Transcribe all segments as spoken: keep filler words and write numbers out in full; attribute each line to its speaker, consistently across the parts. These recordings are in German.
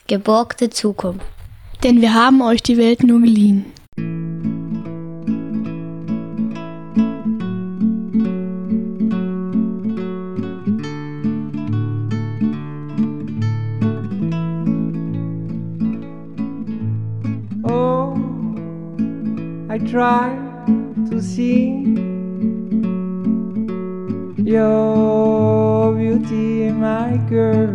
Speaker 1: Geborgte Zukunft.
Speaker 2: Denn wir haben euch die Welt nur geliehen.
Speaker 3: Oh, I try to see your beauty, my girl.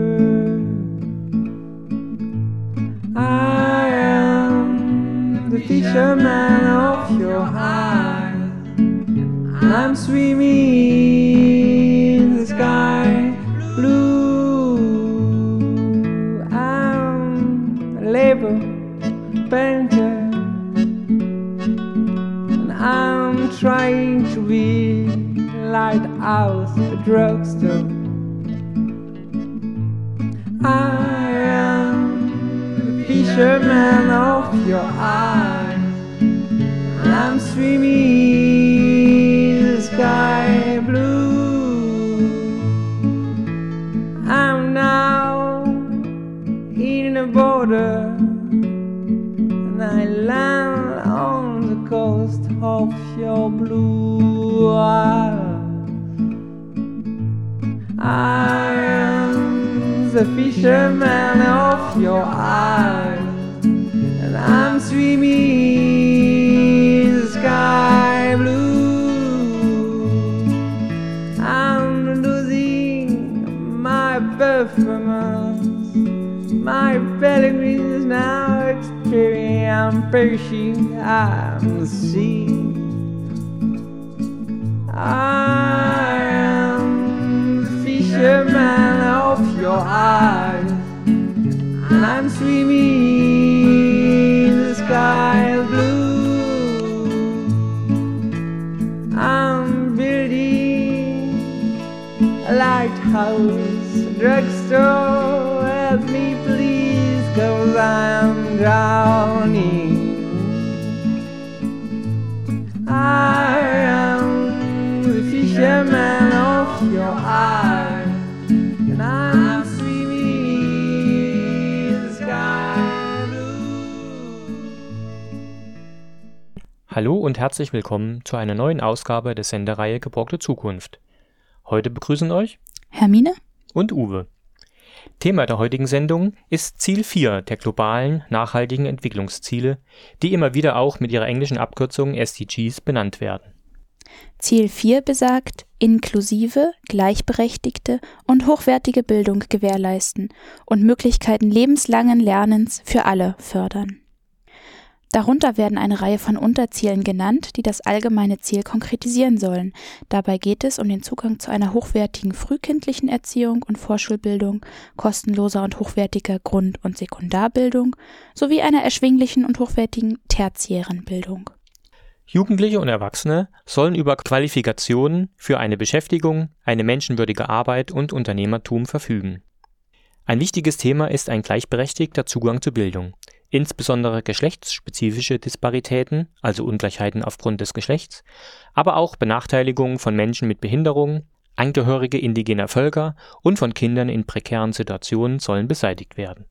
Speaker 3: I am the fisherman of your eyes. I'm swimming in the sky blue. I'm a labor painter, and I'm trying to be lighthouse, a drugstore. I am the fisherman of your eyes, and I'm swimming in the sky blue. I'm now in a border, and I land on the coast of your blue eyes. I am the fisherman of your eyes, and I'm swimming in the sky blue. I'm losing my performance, my pellegrin is now expiring. I'm perishing, I'm the sea. I am the fisherman of your eyes, and I'm swimming in the sky blue. I'm building a lighthouse, a drugstore. Help me please, 'cause I'm drowning. I am the fisherman of your eyes, and I'm swimming in the sky blue.
Speaker 4: Hallo und herzlich willkommen zu einer neuen Ausgabe der Sendereihe Geborgte Zukunft. Heute begrüßen euch
Speaker 2: Hermine
Speaker 4: und Uwe. Thema der heutigen Sendung ist Ziel vier der globalen nachhaltigen Entwicklungsziele, die immer wieder auch mit ihrer englischen Abkürzung S D Gs benannt werden.
Speaker 2: Ziel vier besagt, inklusive, gleichberechtigte und hochwertige Bildung gewährleisten und Möglichkeiten lebenslangen Lernens für alle fördern. Darunter werden eine Reihe von Unterzielen genannt, die das allgemeine Ziel konkretisieren sollen. Dabei geht es um den Zugang zu einer hochwertigen frühkindlichen Erziehung und Vorschulbildung, kostenloser und hochwertiger Grund- und Sekundarbildung sowie einer erschwinglichen und hochwertigen tertiären Bildung.
Speaker 4: Jugendliche und Erwachsene sollen über Qualifikationen für eine Beschäftigung, eine menschenwürdige Arbeit und Unternehmertum verfügen. Ein wichtiges Thema ist ein gleichberechtigter Zugang zu Bildung. Insbesondere geschlechtsspezifische Disparitäten, also Ungleichheiten aufgrund des Geschlechts, aber auch Benachteiligungen von Menschen mit Behinderung, Angehörige indigener Völker und von Kindern in prekären Situationen sollen beseitigt werden.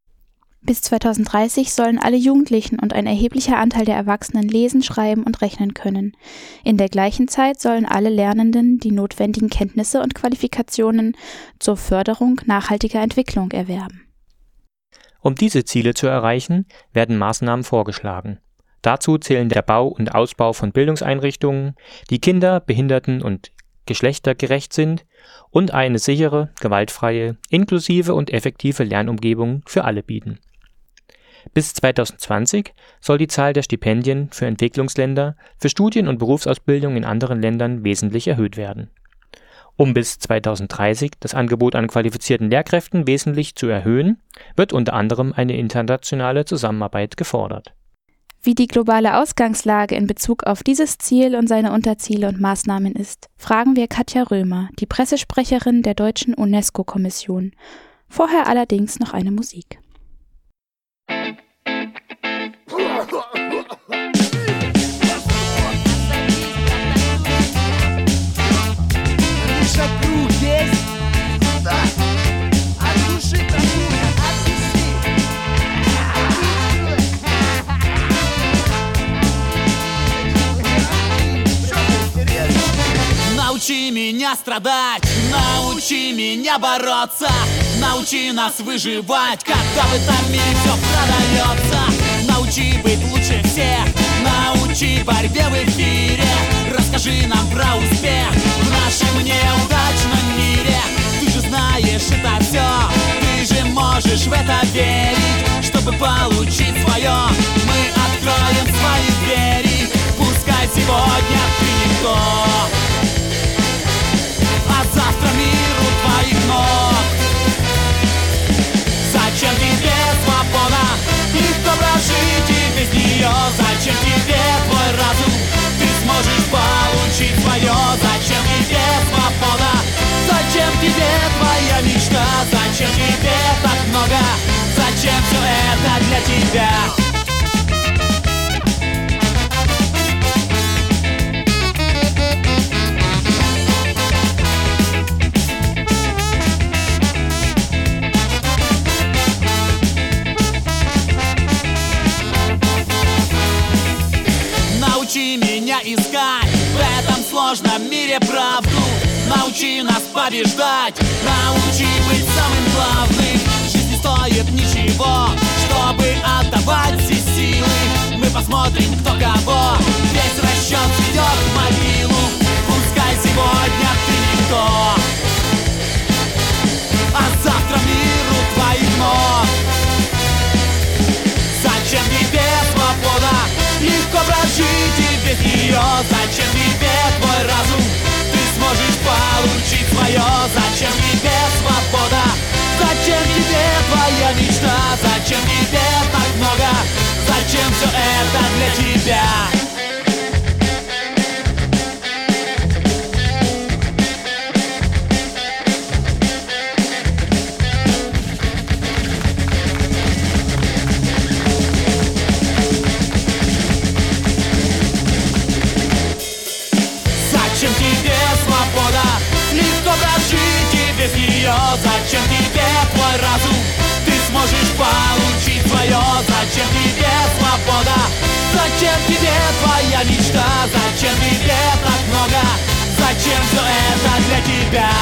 Speaker 2: Bis zweitausenddreißig sollen alle Jugendlichen und ein erheblicher Anteil der Erwachsenen lesen, schreiben und rechnen können. In der gleichen Zeit sollen alle Lernenden die notwendigen Kenntnisse und Qualifikationen zur Förderung nachhaltiger Entwicklung erwerben.
Speaker 4: Um diese Ziele zu erreichen, werden Maßnahmen vorgeschlagen. Dazu zählen der Bau und Ausbau von Bildungseinrichtungen, die kinder-, behinderten- und geschlechtergerecht sind und eine sichere, gewaltfreie, inklusive und effektive Lernumgebung für alle bieten. Bis zweitausendzwanzig soll die Zahl der Stipendien für Entwicklungsländer für Studien- und Berufsausbildung in anderen Ländern wesentlich erhöht werden. Um bis zweitausenddreißig das Angebot an qualifizierten Lehrkräften wesentlich zu erhöhen, wird unter anderem eine internationale Zusammenarbeit gefordert.
Speaker 2: Wie die globale Ausgangslage in Bezug auf dieses Ziel und seine Unterziele und Maßnahmen ist, fragen wir Katja Römer, die Pressesprecherin der Deutschen UNESCO-Kommission. Vorher allerdings noch eine Musik.
Speaker 5: Deixa pro guest, a touche tá
Speaker 1: меня страдать, научи меня бороться, научи нас выживать, когда в этом мире все продается. Научи быть лучше всех, научи борьбе в эфире, расскажи нам про успех в нашем неудачном мире. Ты же знаешь это все, ты же можешь в это верить, чтобы получить свое. Мы откроем свои двери, пускай сегодня ты никто, а завтра миру твоих ног. Зачем тебе свобода? Легко прожить и без нее. Зачем тебе твой разум? Ты сможешь получить свое. Зачем тебе свобода? Зачем тебе твоя мечта? Зачем тебе так много? Зачем все это для тебя? Научи меня искать в этом сложном мире правду. Научи нас побеждать, научи быть самым главным. Жизнь не стоит ничего, чтобы отдавать все силы. Мы посмотрим, кто кого, весь расчет ведет в могилу. Пускай сегодня ты никто, а завтра миру твоих ног. Зачем тебе свобода? Легко прожить и без нее. Зачем тебе твой разум? Ты сможешь получить свое. Зачем тебе свобода? Зачем тебе твоя мечта? Зачем тебе так много? Зачем все это для тебя? Зачем тебе свобода? Легко прожить и без нее. Зачем тебе твой разум? Ты сможешь получить свое. Зачем тебе свобода? Зачем тебе твоя мечта? Зачем тебе так много? Зачем все это для тебя?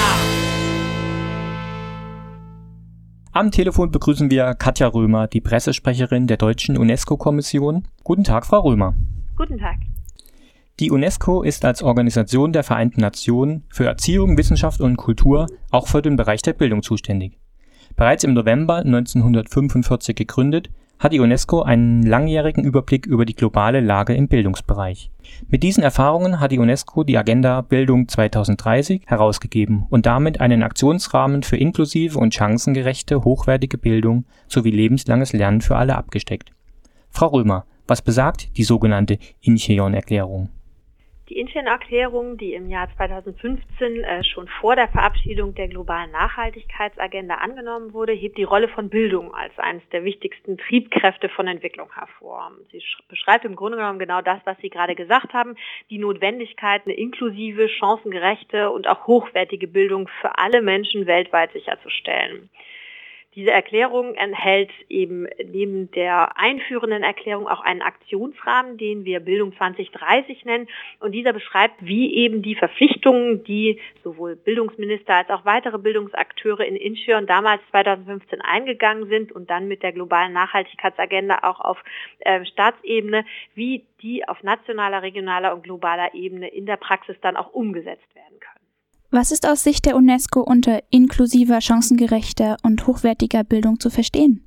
Speaker 4: Am Telefon begrüßen wir Katja Römer, die Pressesprecherin der Deutschen UNESCO-Kommission. Guten Tag, Frau Römer.
Speaker 5: Guten Tag.
Speaker 4: Die UNESCO ist als Organisation der Vereinten Nationen für Erziehung, Wissenschaft und Kultur auch für den Bereich der Bildung zuständig. Bereits im November neunzehnhundertfünfundvierzig gegründet, hat die UNESCO einen langjährigen Überblick über die globale Lage im Bildungsbereich. Mit diesen Erfahrungen hat die UNESCO die Agenda Bildung zweitausenddreißig herausgegeben und damit einen Aktionsrahmen für inklusive und chancengerechte, hochwertige Bildung sowie lebenslanges Lernen für alle abgesteckt. Frau Römer, was besagt die sogenannte Incheon-Erklärung?
Speaker 5: Die Incheon-Erklärung, die im Jahr zweitausendfünfzehn äh, schon vor der Verabschiedung der globalen Nachhaltigkeitsagenda angenommen wurde, hebt die Rolle von Bildung als eines der wichtigsten Triebkräfte von Entwicklung hervor. Sie beschreibt im Grunde genommen genau das, was Sie gerade gesagt haben, die Notwendigkeit, eine inklusive, chancengerechte und auch hochwertige Bildung für alle Menschen weltweit sicherzustellen. Diese Erklärung enthält eben neben der einführenden Erklärung auch einen Aktionsrahmen, den wir Bildung zwanzig dreißig nennen. Und dieser beschreibt, wie eben die Verpflichtungen, die sowohl Bildungsminister als auch weitere Bildungsakteure in Incheon damals zweitausendfünfzehn eingegangen sind und dann mit der globalen Nachhaltigkeitsagenda auch auf äh, Staatsebene, wie die auf nationaler, regionaler und globaler Ebene in der Praxis dann auch umgesetzt werden können.
Speaker 2: Was ist aus Sicht der UNESCO unter inklusiver, chancengerechter und hochwertiger Bildung zu verstehen?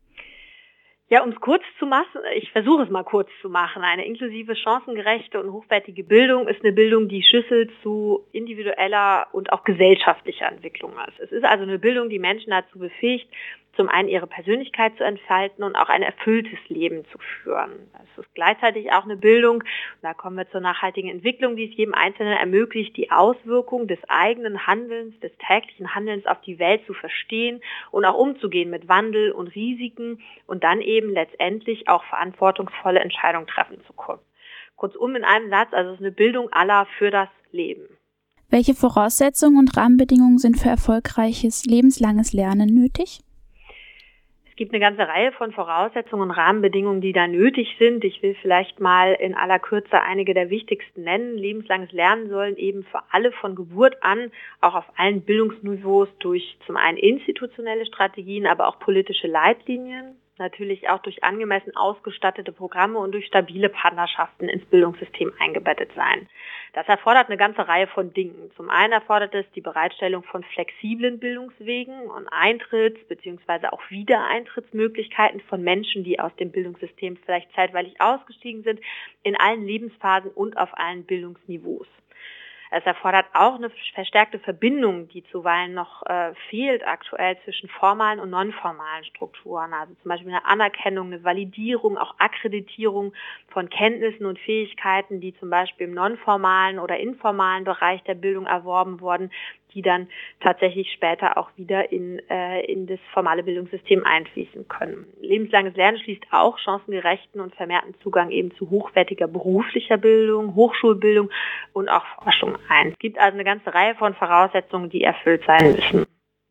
Speaker 5: Ja, um es kurz zu machen, ich versuche es mal kurz zu machen. Eine inklusive, chancengerechte und hochwertige Bildung ist eine Bildung, die Schlüssel zu individueller und auch gesellschaftlicher Entwicklung ist. Es ist also eine Bildung, die Menschen dazu befähigt, zum einen ihre Persönlichkeit zu entfalten und auch ein erfülltes Leben zu führen. Es ist gleichzeitig auch eine Bildung, und da kommen wir zur nachhaltigen Entwicklung, die es jedem Einzelnen ermöglicht, die Auswirkungen des eigenen Handelns, des täglichen Handelns auf die Welt zu verstehen und auch umzugehen mit Wandel und Risiken und dann eben letztendlich auch verantwortungsvolle Entscheidungen treffen zu können. Kurzum in einem Satz, also es ist eine Bildung aller für das Leben.
Speaker 2: Welche Voraussetzungen und Rahmenbedingungen sind für erfolgreiches lebenslanges Lernen nötig?
Speaker 5: Es gibt eine ganze Reihe von Voraussetzungen und Rahmenbedingungen, die da nötig sind. Ich will vielleicht mal in aller Kürze einige der wichtigsten nennen. Lebenslanges Lernen sollen eben für alle von Geburt an, auch auf allen Bildungsniveaus, durch zum einen institutionelle Strategien, aber auch politische Leitlinien, natürlich auch durch angemessen ausgestattete Programme und durch stabile Partnerschaften ins Bildungssystem eingebettet sein. Das erfordert eine ganze Reihe von Dingen. Zum einen erfordert es die Bereitstellung von flexiblen Bildungswegen und Eintritts- bzw. auch Wiedereintrittsmöglichkeiten von Menschen, die aus dem Bildungssystem vielleicht zeitweilig ausgestiegen sind, in allen Lebensphasen und auf allen Bildungsniveaus. Es erfordert auch eine verstärkte Verbindung, die zuweilen noch äh, fehlt aktuell zwischen formalen und nonformalen Strukturen. Also zum Beispiel eine Anerkennung, eine Validierung, auch Akkreditierung von Kenntnissen und Fähigkeiten, die zum Beispiel im nonformalen oder informalen Bereich der Bildung erworben wurden, die dann tatsächlich später auch wieder in, äh, in das formale Bildungssystem einfließen können. Lebenslanges Lernen schließt auch chancengerechten und vermehrten Zugang eben zu hochwertiger beruflicher Bildung, Hochschulbildung und auch Forschung ein. Es gibt also eine ganze Reihe von Voraussetzungen, die erfüllt sein müssen.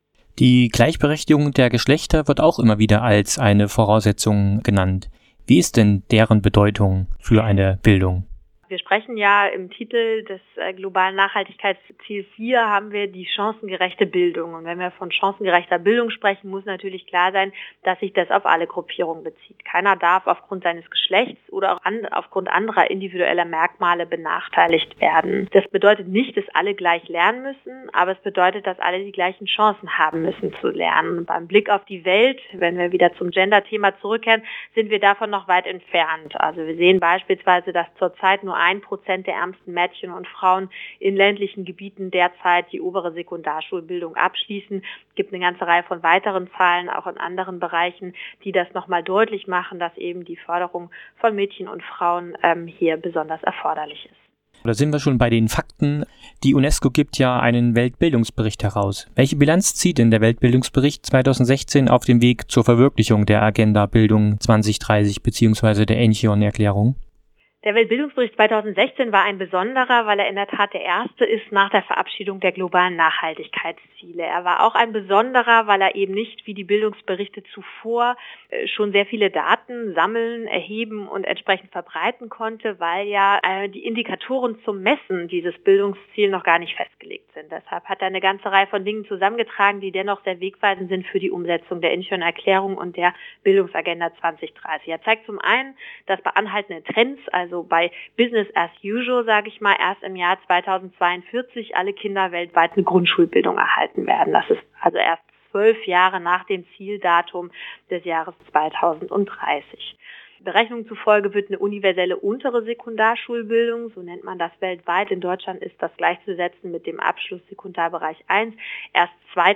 Speaker 4: Die Gleichberechtigung der Geschlechter wird auch immer wieder als eine Voraussetzung genannt. Wie ist denn deren Bedeutung für eine Bildung?
Speaker 5: Wir sprechen ja im Titel des äh, globalen Nachhaltigkeitsziel vier haben wir die chancengerechte Bildung. Und wenn wir von chancengerechter Bildung sprechen, muss natürlich klar sein, dass sich das auf alle Gruppierungen bezieht. Keiner darf aufgrund seines Geschlechts oder auch an, aufgrund anderer individueller Merkmale benachteiligt werden. Das bedeutet nicht, dass alle gleich lernen müssen, aber es bedeutet, dass alle die gleichen Chancen haben müssen zu lernen. Und beim Blick auf die Welt, wenn wir wieder zum Gender-Thema zurückkehren, sind wir davon noch weit entfernt. Also wir sehen beispielsweise, dass zurzeit nur ein Prozent der ärmsten Mädchen und Frauen in ländlichen Gebieten derzeit die obere Sekundarschulbildung abschließen. Es gibt eine ganze Reihe von weiteren Zahlen, auch in anderen Bereichen, die das nochmal deutlich machen, dass eben die Förderung von Mädchen und Frauen ähm, hier besonders erforderlich ist.
Speaker 4: Da sind wir schon bei den Fakten. Die UNESCO gibt ja einen Weltbildungsbericht heraus. Welche Bilanz zieht denn der Weltbildungsbericht zweitausendsechzehn auf dem Weg zur Verwirklichung der Agenda Bildung zwanzig dreißig bzw. der Enchion-Erklärung?
Speaker 5: Der Weltbildungsbericht zweitausendsechzehn war ein besonderer, weil er in der Tat der erste ist nach der Verabschiedung der globalen Nachhaltigkeitsziele. Er war auch ein besonderer, weil er eben nicht wie die Bildungsberichte zuvor schon sehr viele Daten sammeln, erheben und entsprechend verbreiten konnte, weil ja äh, die Indikatoren zum Messen dieses Bildungsziel noch gar nicht festgelegt sind. Deshalb hat er eine ganze Reihe von Dingen zusammengetragen, die dennoch sehr wegweisend sind für die Umsetzung der Enchion-Erklärung und der Bildungsagenda zwanzig dreißig. Er zeigt zum einen, dass bei anhaltenden Trends, also Also bei Business as usual, sage ich mal, erst im Jahr zweitausendzweiundvierzig alle Kinder weltweit eine Grundschulbildung erhalten werden. Das ist also erst zwölf Jahre nach dem Zieldatum des Jahres zweitausenddreißig. Berechnungen zufolge wird eine universelle untere Sekundarschulbildung, so nennt man das weltweit, in Deutschland ist das gleichzusetzen mit dem Abschluss Sekundarbereich eins, erst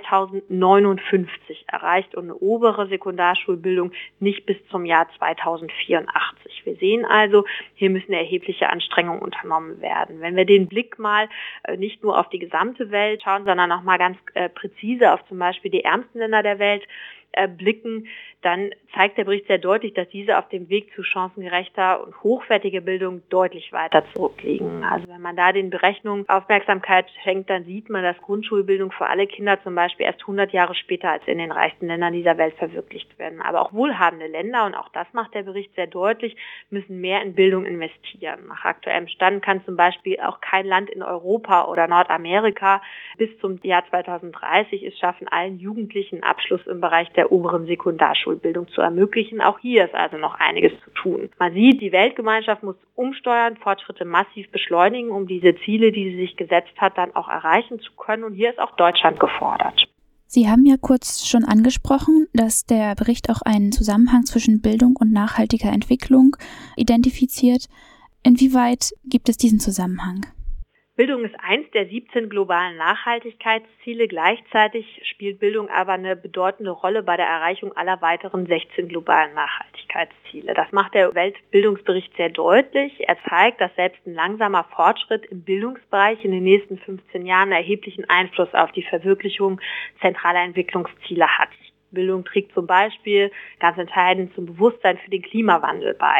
Speaker 5: zweitausendneunundfünfzig erreicht und eine obere Sekundarschulbildung nicht bis zum Jahr zweitausendvierundachtzig. Wir sehen also, hier müssen erhebliche Anstrengungen unternommen werden. Wenn wir den Blick mal nicht nur auf die gesamte Welt schauen, sondern auch mal ganz präzise auf zum Beispiel die ärmsten Länder der Welt blicken, dann zeigt der Bericht sehr deutlich, dass diese auf dem Weg zu chancengerechter und hochwertiger Bildung deutlich weiter zurückliegen. Also wenn man da den Berechnungen Aufmerksamkeit schenkt, dann sieht man, dass Grundschulbildung für alle Kinder zum Beispiel erst hundert Jahre später als in den reichsten Ländern dieser Welt verwirklicht werden. Aber auch wohlhabende Länder, und auch das macht der Bericht sehr deutlich, müssen mehr in Bildung investieren. Nach aktuellem Stand kann zum Beispiel auch kein Land in Europa oder Nordamerika bis zum Jahr zweitausenddreißig es schaffen, allen Jugendlichen Abschluss im Bereich der oberen Sekundarschulbildung zu ermöglichen. Auch hier ist also noch einiges zu tun. Man sieht, die Weltgemeinschaft muss umsteuern, Fortschritte massiv beschleunigen, um diese Ziele, die sie sich gesetzt hat, dann auch erreichen zu können. Und hier ist auch Deutschland gefordert.
Speaker 2: Sie haben ja kurz schon angesprochen, dass der Bericht auch einen Zusammenhang zwischen Bildung und nachhaltiger Entwicklung identifiziert. Inwieweit gibt es diesen Zusammenhang?
Speaker 5: Bildung ist eins der siebzehn globalen Nachhaltigkeitsziele. Gleichzeitig spielt Bildung aber eine bedeutende Rolle bei der Erreichung aller weiteren sechzehn globalen Nachhaltigkeitsziele. Das macht der Weltbildungsbericht sehr deutlich. Er zeigt, dass selbst ein langsamer Fortschritt im Bildungsbereich in den nächsten fünfzehn Jahren erheblichen Einfluss auf die Verwirklichung zentraler Entwicklungsziele hat. Bildung trägt zum Beispiel ganz entscheidend zum Bewusstsein für den Klimawandel bei.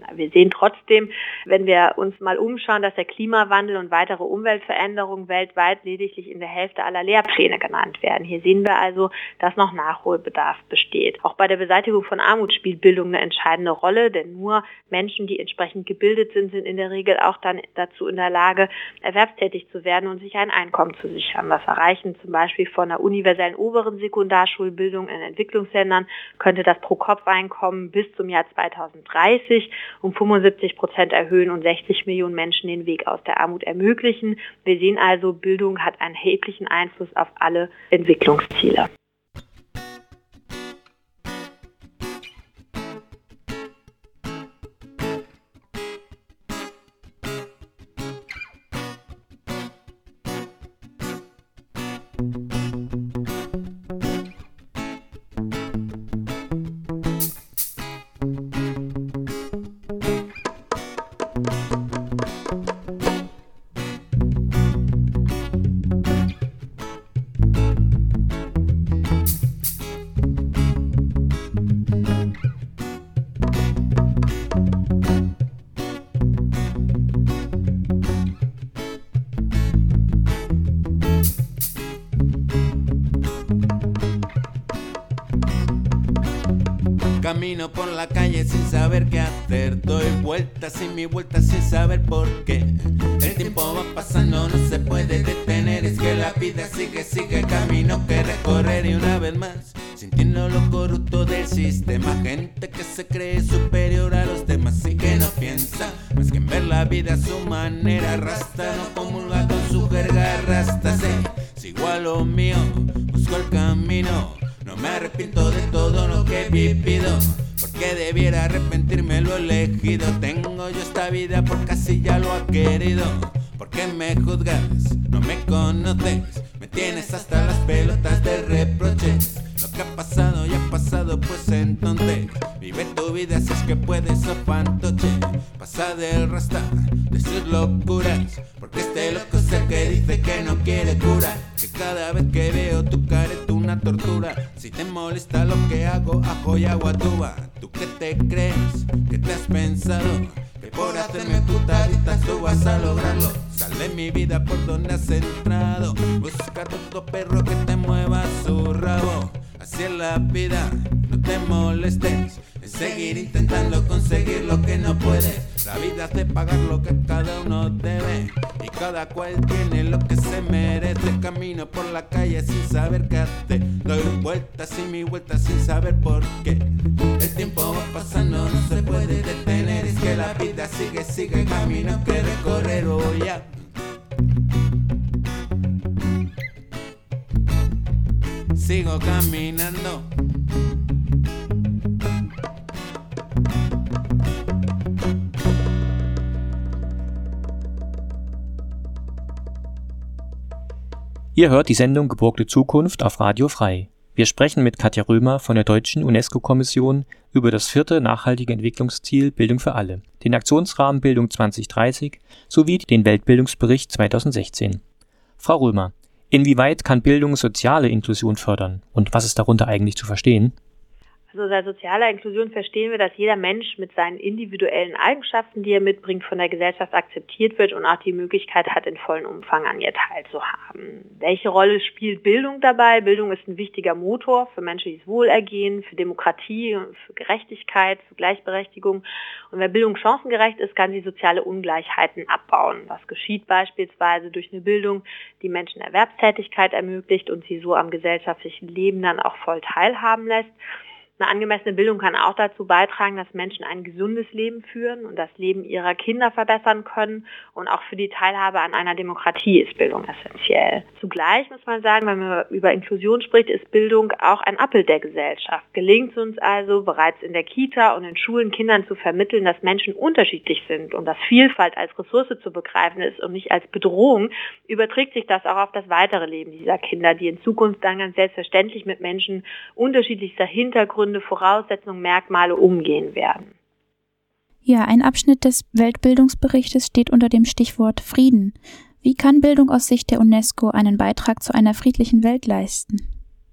Speaker 5: Wir sehen trotzdem, wenn wir uns mal umschauen, dass der Klimawandel und weitere Umweltveränderungen weltweit lediglich in der Hälfte aller Lehrpläne genannt werden. Hier sehen wir also, dass noch Nachholbedarf besteht. Auch bei der Beseitigung von Armut spielt Bildung eine entscheidende Rolle, denn nur Menschen, die entsprechend gebildet sind, sind in der Regel auch dann dazu in der Lage, erwerbstätig zu werden und sich ein Einkommen zu sichern. Das Erreichen zum Beispiel von einer universellen oberen Sekundarschulbildung in Entwicklungsländern könnte das Pro-Kopf-Einkommen bis zum Jahr zweitausenddreißig um fünfundsiebzig Prozent erhöhen und sechzig Millionen Menschen den Weg aus der Armut ermöglichen. Wir sehen also, Bildung hat einen erheblichen Einfluss auf alle Entwicklungsziele.
Speaker 6: Camino por la calle sin saber qué hacer, doy vueltas y mi vueltas sin saber por qué. El tiempo va pasando, no se puede detener, es que la vida sigue, sigue, camino que recorrer. Y una vez más, sintiendo lo corrupto del sistema, gente que se cree superior a los demás y que no piensa más que en ver la vida a su manera, rasta, no comulga con su jerga, rasta, sé, sigo a lo mío, busco el camino. No me arrepiento de todo lo que he vivido, porque debiera arrepentirme lo elegido. Tengo yo esta vida porque así ya lo ha querido. ¿Por qué me juzgas? No me conoces, me tienes hasta las pelotas de reproches. Lo que ha pasado ya ha pasado, pues entonces vive tu vida si es que puedes, oh fantoche. Pasa del rasta, de sus locuras, porque este loco es el que dice que no quiere cura. Que cada vez que veo tu cara es una tortura. Si te molesta lo que hago, ajo y agua tuba. ¿Tú qué te crees? ¿Qué te has pensado? Que por hacerme putaditas tú vas a lograrlo. Sal de mi vida por donde has entrado. Busca todo perro que te mueva su rabo. Así es la vida, no te molestes en seguir intentando conseguir lo que no puedes. La vida hace pagar lo que cada uno debe y cada cual tiene lo que se merece. Camino por la calle sin saber qué hacer, doy vueltas y mi vueltas sin saber por qué. El tiempo va pasando, no se puede detener, es que la vida sigue, sigue, camino que recorrer hoy ya. Sigo caminando.
Speaker 4: Ihr hört die Sendung Geborgte Zukunft auf Radio Frei. Wir sprechen mit Katja Römer von der Deutschen UNESCO-Kommission über das vierte nachhaltige Entwicklungsziel Bildung für alle, den Aktionsrahmen Bildung zwanzig dreißig sowie den Weltbildungsbericht zweitausendsechzehn. Frau Römer, inwieweit kann Bildung soziale Inklusion fördern und was ist darunter eigentlich zu verstehen?
Speaker 5: Also unter sozialer Inklusion verstehen wir, dass jeder Mensch mit seinen individuellen Eigenschaften, die er mitbringt, von der Gesellschaft akzeptiert wird und auch die Möglichkeit hat, in vollem Umfang an ihr teilzuhaben. Welche Rolle spielt Bildung dabei? Bildung ist ein wichtiger Motor für menschliches Wohlergehen, für Demokratie, für Gerechtigkeit, für Gleichberechtigung. Und wer Bildung chancengerecht ist, kann sie soziale Ungleichheiten abbauen. Das geschieht beispielsweise durch eine Bildung, die Menschen Erwerbstätigkeit ermöglicht und sie so am gesellschaftlichen Leben dann auch voll teilhaben lässt. Eine angemessene Bildung kann auch dazu beitragen, dass Menschen ein gesundes Leben führen und das Leben ihrer Kinder verbessern können. Und auch für die Teilhabe an einer Demokratie ist Bildung essentiell. Zugleich muss man sagen, wenn man über Inklusion spricht, ist Bildung auch ein Abbild der Gesellschaft. Gelingt es uns also bereits in der Kita und in Schulen Kindern zu vermitteln, dass Menschen unterschiedlich sind und dass Vielfalt als Ressource zu begreifen ist und nicht als Bedrohung, überträgt sich das auch auf das weitere Leben dieser Kinder, die in Zukunft dann ganz selbstverständlich mit Menschen unterschiedlichster Hintergründe, Voraussetzungen, Merkmale umgehen werden.
Speaker 2: Ja, ein Abschnitt des Weltbildungsberichtes steht unter dem Stichwort Frieden. Wie kann Bildung aus Sicht der UNESCO einen Beitrag zu einer friedlichen Welt leisten?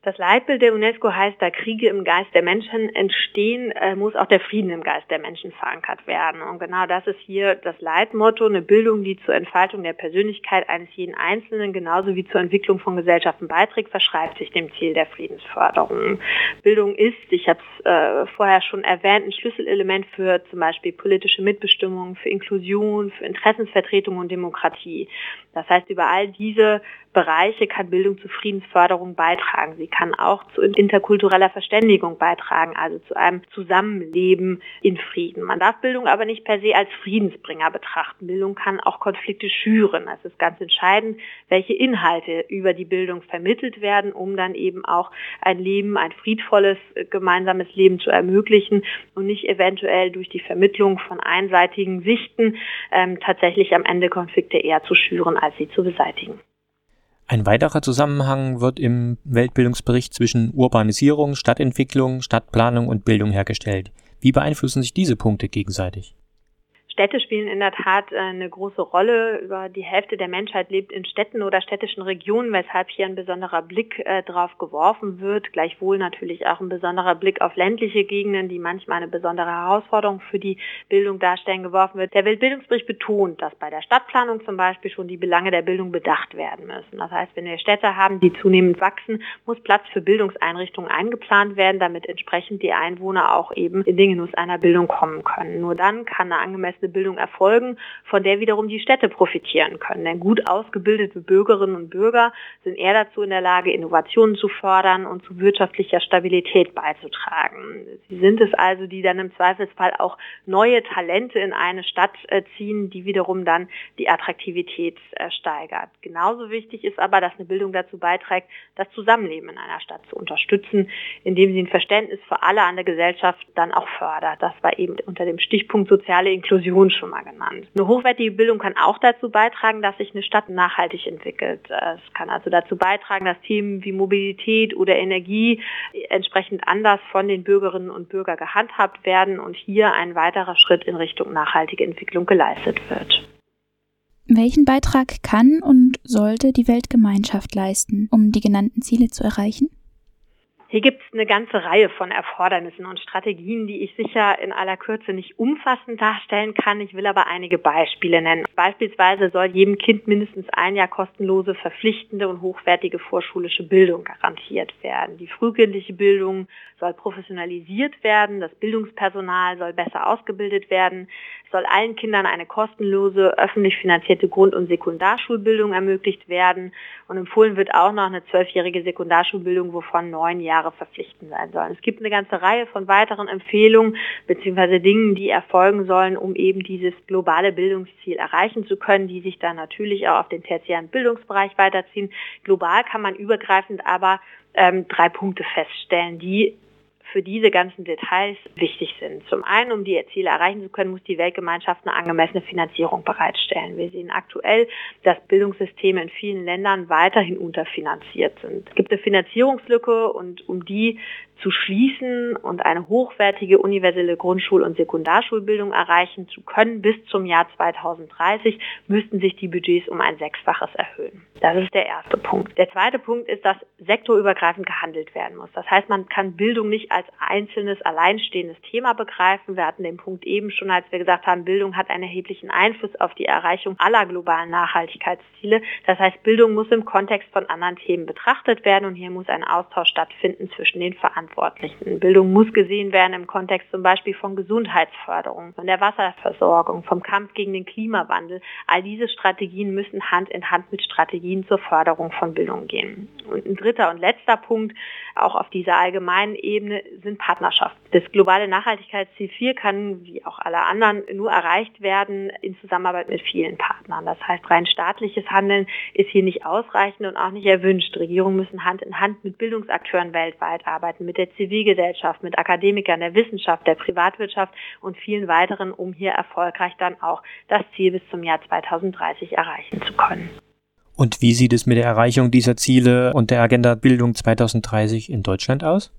Speaker 5: Das Leitbild der UNESCO heißt, da Kriege im Geist der Menschen entstehen, äh, muss auch der Frieden im Geist der Menschen verankert werden. Und genau das ist hier das Leitmotto, eine Bildung, die zur Entfaltung der Persönlichkeit eines jeden Einzelnen genauso wie zur Entwicklung von Gesellschaften beiträgt, verschreibt sich dem Ziel der Friedensförderung. Bildung ist, ich habe es äh, vorher schon erwähnt, ein Schlüsselelement für zum Beispiel politische Mitbestimmung, für Inklusion, für Interessensvertretung und Demokratie. Das heißt, über all diese Bereiche kann Bildung zur Friedensförderung beitragen. Sie kann auch zu interkultureller Verständigung beitragen, also zu einem Zusammenleben in Frieden. Man darf Bildung aber nicht per se als Friedensbringer betrachten. Bildung kann auch Konflikte schüren. Es ist ganz entscheidend, welche Inhalte über die Bildung vermittelt werden, um dann eben auch ein Leben, ein friedvolles, gemeinsames Leben zu ermöglichen und nicht eventuell durch die Vermittlung von einseitigen Sichten ähm, tatsächlich am Ende Konflikte eher zu schüren, als sie zu beseitigen.
Speaker 4: Ein weiterer Zusammenhang wird im Weltbildungsbericht zwischen Urbanisierung, Stadtentwicklung, Stadtplanung und Bildung hergestellt. Wie beeinflussen sich diese Punkte gegenseitig?
Speaker 5: Städte spielen in der Tat eine große Rolle. Über die Hälfte der Menschheit lebt in Städten oder städtischen Regionen, weshalb hier ein besonderer Blick äh, drauf geworfen wird. Gleichwohl natürlich auch ein besonderer Blick auf ländliche Gegenden, die manchmal eine besondere Herausforderung für die Bildung darstellen, geworfen wird. Der Weltbildungsbericht betont, dass bei der Stadtplanung zum Beispiel schon die Belange der Bildung bedacht werden müssen. Das heißt, wenn wir Städte haben, die zunehmend wachsen, muss Platz für Bildungseinrichtungen eingeplant werden, damit entsprechend die Einwohner auch eben in den Genuss einer Bildung kommen können. Nur dann kann eine angemessene Bildung erfolgen, von der wiederum die Städte profitieren können. Denn gut ausgebildete Bürgerinnen und Bürger sind eher dazu in der Lage, Innovationen zu fördern und zu wirtschaftlicher Stabilität beizutragen. Sie sind es also, die dann im Zweifelsfall auch neue Talente in eine Stadt äh, ziehen, die wiederum dann die Attraktivität äh, steigert. Genauso wichtig ist aber, dass eine Bildung dazu beiträgt, das Zusammenleben in einer Stadt zu unterstützen, indem sie ein Verständnis für alle an der Gesellschaft dann auch fördert. Das war eben unter dem Stichpunkt soziale Inklusion schon mal genannt. Eine hochwertige Bildung kann auch dazu beitragen, dass sich eine Stadt nachhaltig entwickelt. Es kann also dazu beitragen, dass Themen wie Mobilität oder Energie entsprechend anders von den Bürgerinnen und Bürgern gehandhabt werden und hier ein weiterer Schritt in Richtung nachhaltige Entwicklung geleistet wird.
Speaker 2: Welchen Beitrag kann und sollte die Weltgemeinschaft leisten, um die genannten Ziele zu erreichen?
Speaker 5: Hier gibt es eine ganze Reihe von Erfordernissen und Strategien, die ich sicher in aller Kürze nicht umfassend darstellen kann. Ich will aber einige Beispiele nennen. Beispielsweise soll jedem Kind mindestens ein Jahr kostenlose, verpflichtende und hochwertige vorschulische Bildung garantiert werden. Die frühkindliche Bildung soll professionalisiert werden, das Bildungspersonal soll besser ausgebildet werden, es soll allen Kindern eine kostenlose, öffentlich finanzierte Grund- und Sekundarschulbildung ermöglicht werden und empfohlen wird auch noch eine zwölfjährige Sekundarschulbildung, wovon neun Jahre verpflichtend sein sollen. Es gibt eine ganze Reihe von weiteren Empfehlungen bzw. Dingen, die erfolgen sollen, um eben dieses globale Bildungsziel erreichen zu können, die sich dann natürlich auch auf den tertiären Bildungsbereich weiterziehen. Global kann man übergreifend aber ähm, drei Punkte feststellen, die für diese ganzen Details wichtig sind. Zum einen, um die Ziele erreichen zu können, muss die Weltgemeinschaft eine angemessene Finanzierung bereitstellen. Wir sehen aktuell, dass Bildungssysteme in vielen Ländern weiterhin unterfinanziert sind. Es gibt eine Finanzierungslücke und um die zu schließen und eine hochwertige universelle Grundschul- und Sekundarschulbildung erreichen zu können bis zum Jahr zweitausenddreißig, müssten sich die Budgets um ein Sechsfaches erhöhen. Das ist der erste Punkt. Der zweite Punkt ist, dass sektorübergreifend gehandelt werden muss. Das heißt, man kann Bildung nicht als einzelnes, alleinstehendes Thema begreifen. Wir hatten den Punkt eben schon, als wir gesagt haben, Bildung hat einen erheblichen Einfluss auf die Erreichung aller globalen Nachhaltigkeitsziele. Das heißt, Bildung muss im Kontext von anderen Themen betrachtet werden und hier muss ein Austausch stattfinden zwischen den Verantwortlichen. Bildung muss gesehen werden im Kontext zum Beispiel von Gesundheitsförderung, von der Wasserversorgung, vom Kampf gegen den Klimawandel. All diese Strategien müssen Hand in Hand mit Strategien zur Förderung von Bildung gehen. Und ein dritter und letzter Punkt, auch auf dieser allgemeinen Ebene, sind Partnerschaften. Das globale Nachhaltigkeitsziel vier kann, wie auch alle anderen, nur erreicht werden in Zusammenarbeit mit vielen Partnern. Das heißt, rein staatliches Handeln ist hier nicht ausreichend und auch nicht erwünscht. Regierungen müssen Hand in Hand mit Bildungsakteuren weltweit arbeiten, mit der Zivilgesellschaft, mit Akademikern, der Wissenschaft, der Privatwirtschaft und vielen weiteren, um hier erfolgreich dann auch das Ziel bis zum Jahr zweitausenddreißig erreichen zu können.
Speaker 4: Und wie sieht es mit der Erreichung dieser Ziele und der Agenda Bildung zweitausenddreißig in Deutschland aus?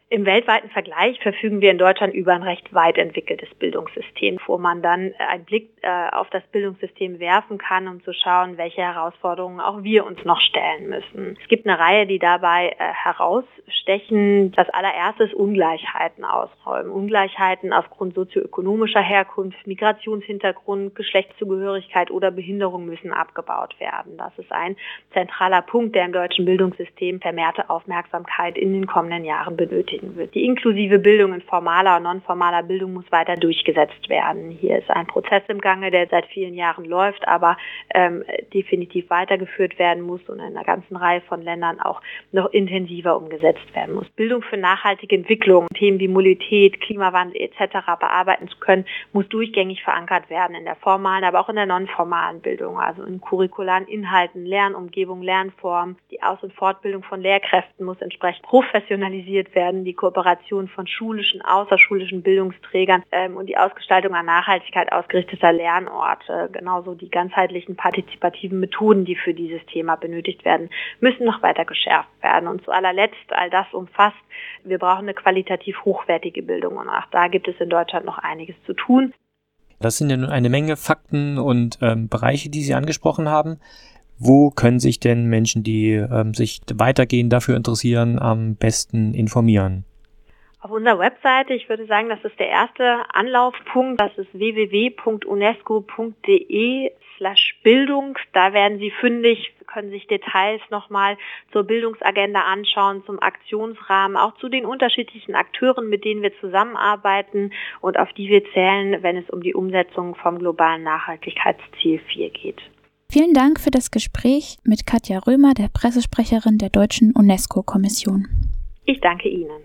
Speaker 5: Im weltweiten Vergleich verfügen wir in Deutschland über ein recht weit entwickeltes Bildungssystem, wo man dann einen Blick äh, auf das Bildungssystem werfen kann, um zu schauen, welche Herausforderungen auch wir uns noch stellen müssen. Es gibt eine Reihe, die dabei äh, herausstechen. Das allererste ist Ungleichheiten ausräumen. Ungleichheiten aufgrund sozioökonomischer Herkunft, Migrationshintergrund, Geschlechtszugehörigkeit oder Behinderung müssen abgebaut werden. Das ist ein zentraler Punkt, der im deutschen Bildungssystem vermehrte Aufmerksamkeit in den kommenden Jahren benötigt wird. Die inklusive Bildung in formaler und nonformaler Bildung muss weiter durchgesetzt werden. Hier ist ein Prozess im Gange, der seit vielen Jahren läuft, aber ähm, definitiv weitergeführt werden muss und in einer ganzen Reihe von Ländern auch noch intensiver umgesetzt werden muss. Bildung für nachhaltige Entwicklung, Themen wie Mobilität, Klimawandel et cetera bearbeiten zu können, muss durchgängig verankert werden in der formalen, aber auch in der nonformalen Bildung, also in curricularen Inhalten, Lernumgebung, Lernform. Die Aus- und Fortbildung von Lehrkräften muss entsprechend professionalisiert werden. Die Kooperation von schulischen, außerschulischen Bildungsträgern ähm, und die Ausgestaltung an Nachhaltigkeit ausgerichteter Lernorte, genauso die ganzheitlichen partizipativen Methoden, die für dieses Thema benötigt werden, müssen noch weiter geschärft werden. Und zu allerletzt, all das umfasst, wir brauchen eine qualitativ hochwertige Bildung und auch da gibt es in Deutschland noch einiges zu tun.
Speaker 4: Das sind ja nun eine Menge Fakten und ähm, Bereiche, die Sie angesprochen haben. Wo können sich denn Menschen, die ähm, sich weitergehend dafür interessieren, am besten informieren?
Speaker 5: Auf unserer Webseite, ich würde sagen, das ist der erste Anlaufpunkt, das ist w w w punkt unesco punkt d e slash Bildung. Da werden Sie fündig, können sich Details nochmal zur Bildungsagenda anschauen, zum Aktionsrahmen, auch zu den unterschiedlichen Akteuren, mit denen wir zusammenarbeiten und auf die wir zählen, wenn es um die Umsetzung vom globalen Nachhaltigkeitsziel vier geht.
Speaker 2: Vielen Dank für das Gespräch mit Katja Römer, der Pressesprecherin der Deutschen UNESCO-Kommission.
Speaker 5: Ich danke Ihnen.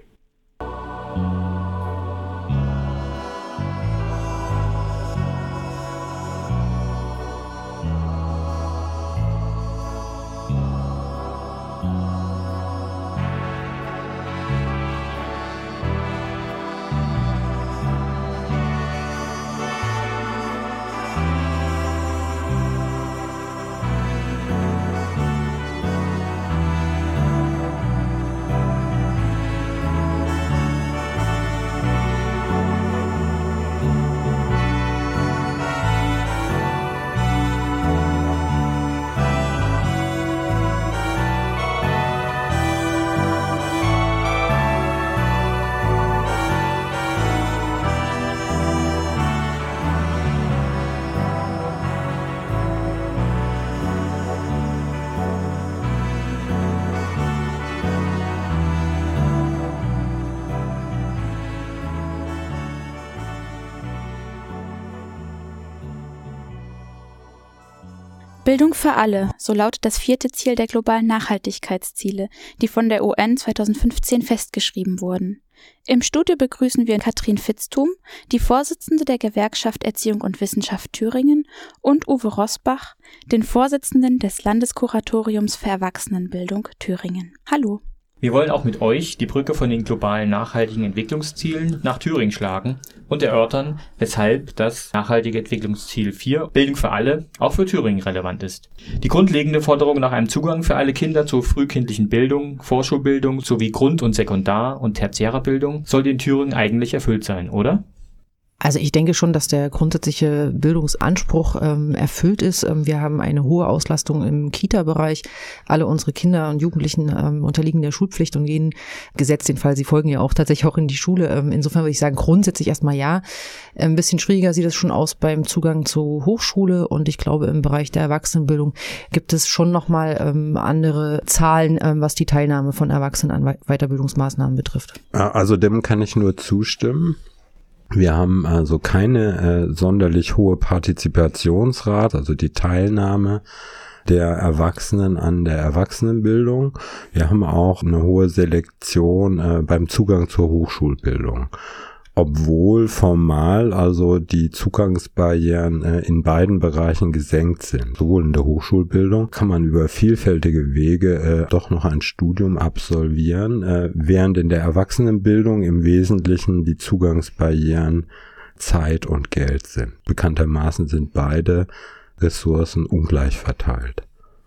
Speaker 2: Bildung für alle, so lautet das vierte Ziel der globalen Nachhaltigkeitsziele, die von der U N zweitausendfünfzehn festgeschrieben wurden. Im Studio begrüßen wir Katrin Vitzthum, die Vorsitzende der Gewerkschaft Erziehung und Wissenschaft Thüringen, und Uwe Rosbach, den Vorsitzenden des Landeskuratoriums für Erwachsenenbildung Thüringen. Hallo.
Speaker 4: Wir wollen auch mit euch die Brücke von den globalen nachhaltigen Entwicklungszielen nach Thüringen schlagen und erörtern, weshalb das nachhaltige Entwicklungsziel vier, Bildung für alle, auch für Thüringen relevant ist. Die grundlegende Forderung nach einem Zugang für alle Kinder zur frühkindlichen Bildung, Vorschulbildung sowie Grund- und Sekundar- und tertiärer Bildung sollte in Thüringen eigentlich erfüllt sein, oder?
Speaker 7: Also ich denke schon, dass der grundsätzliche Bildungsanspruch ähm, erfüllt ist. Ähm, wir haben eine hohe Auslastung im Kita-Bereich. Alle unsere Kinder und Jugendlichen ähm, unterliegen der Schulpflicht und gehen, gesetzt den Fall, sie folgen ja auch tatsächlich auch in die Schule. Ähm, insofern würde ich sagen, grundsätzlich erstmal ja. Ein bisschen schwieriger sieht es schon aus beim Zugang zur Hochschule und ich glaube, im Bereich der Erwachsenenbildung gibt es schon nochmal ähm, andere Zahlen, ähm, was die Teilnahme von Erwachsenen an Weiterbildungsmaßnahmen betrifft.
Speaker 8: Also dem kann ich nur zustimmen. Wir haben also keine äh, sonderlich hohe Partizipationsrate, also die Teilnahme der Erwachsenen an der Erwachsenenbildung. Wir haben auch eine hohe Selektion äh, beim Zugang zur Hochschulbildung. Obwohl formal also die Zugangsbarrieren äh, in beiden Bereichen gesenkt sind. Sowohl in der Hochschulbildung kann man über vielfältige Wege äh, doch noch ein Studium absolvieren, äh, während in der Erwachsenenbildung im Wesentlichen die Zugangsbarrieren Zeit und Geld sind. Bekanntermaßen sind beide Ressourcen ungleich verteilt.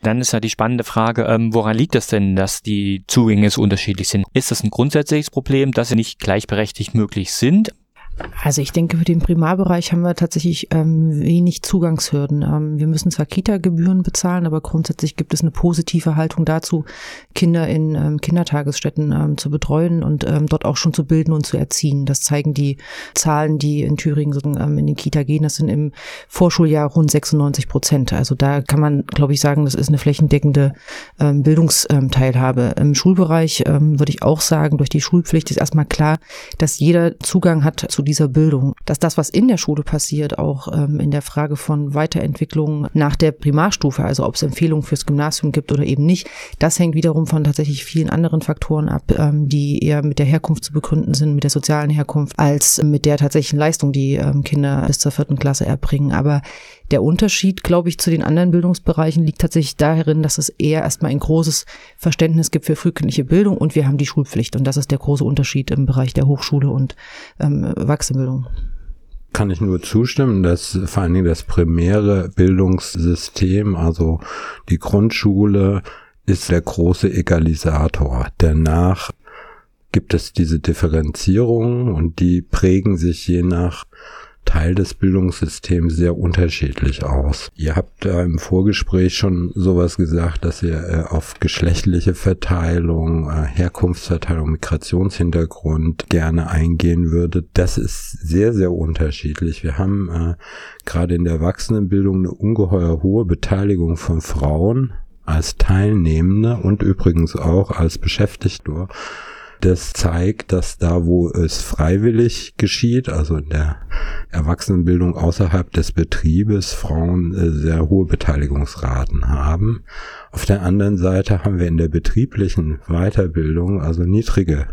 Speaker 4: Dann ist ja die spannende Frage, ähm, woran liegt es denn, dass die Zugänge so unterschiedlich sind? Ist das ein grundsätzliches Problem, dass sie nicht gleichberechtigt möglich sind?
Speaker 7: Also ich denke, für den Primarbereich haben wir tatsächlich ähm, wenig Zugangshürden. Ähm, wir müssen zwar Kita-Gebühren bezahlen, aber grundsätzlich gibt es eine positive Haltung dazu, Kinder in ähm, Kindertagesstätten ähm, zu betreuen und ähm, dort auch schon zu bilden und zu erziehen. Das zeigen die Zahlen, die in Thüringen ähm, in den Kita gehen. Das sind im Vorschuljahr rund sechsundneunzig Prozent. Also da kann man, glaube ich, sagen, das ist eine flächendeckende ähm, Bildungsteilhabe. Im Schulbereich ähm, würde ich auch sagen, durch die Schulpflicht ist erstmal klar, dass jeder Zugang hat zu dieser Bildung, dass das, was in der Schule passiert, auch ähm, in der Frage von Weiterentwicklung nach der Primarstufe, also ob es Empfehlungen fürs Gymnasium gibt oder eben nicht, das hängt wiederum von tatsächlich vielen anderen Faktoren ab, ähm, die eher mit der Herkunft zu begründen sind, mit der sozialen Herkunft, als mit der tatsächlichen Leistung, die ähm, Kinder bis zur vierten Klasse erbringen. Aber der Unterschied, glaube ich, zu den anderen Bildungsbereichen liegt tatsächlich darin, dass es eher erstmal ein großes Verständnis gibt für frühkindliche Bildung und wir haben die Schulpflicht. Und das ist der große Unterschied im Bereich der Hochschule und ähm, Erwachsenenbildung.
Speaker 8: Kann ich nur zustimmen, dass vor allen Dingen das primäre Bildungssystem, also die Grundschule, ist der große Egalisator. Danach gibt es diese Differenzierungen und die prägen sich je nach Teil des Bildungssystems sehr unterschiedlich aus. Ihr habt da im Vorgespräch schon sowas gesagt, dass ihr äh, auf geschlechtliche Verteilung, äh, Herkunftsverteilung, Migrationshintergrund gerne eingehen würdet. Das ist sehr, sehr unterschiedlich. Wir haben äh, gerade in der Erwachsenenbildung eine ungeheuer hohe Beteiligung von Frauen als Teilnehmende und übrigens auch als Beschäftigte. Das zeigt, dass da, wo es freiwillig geschieht, also in der Erwachsenenbildung außerhalb des Betriebes, Frauen äh, sehr hohe Beteiligungsraten haben. Auf der anderen Seite haben wir in der betrieblichen Weiterbildung also niedrige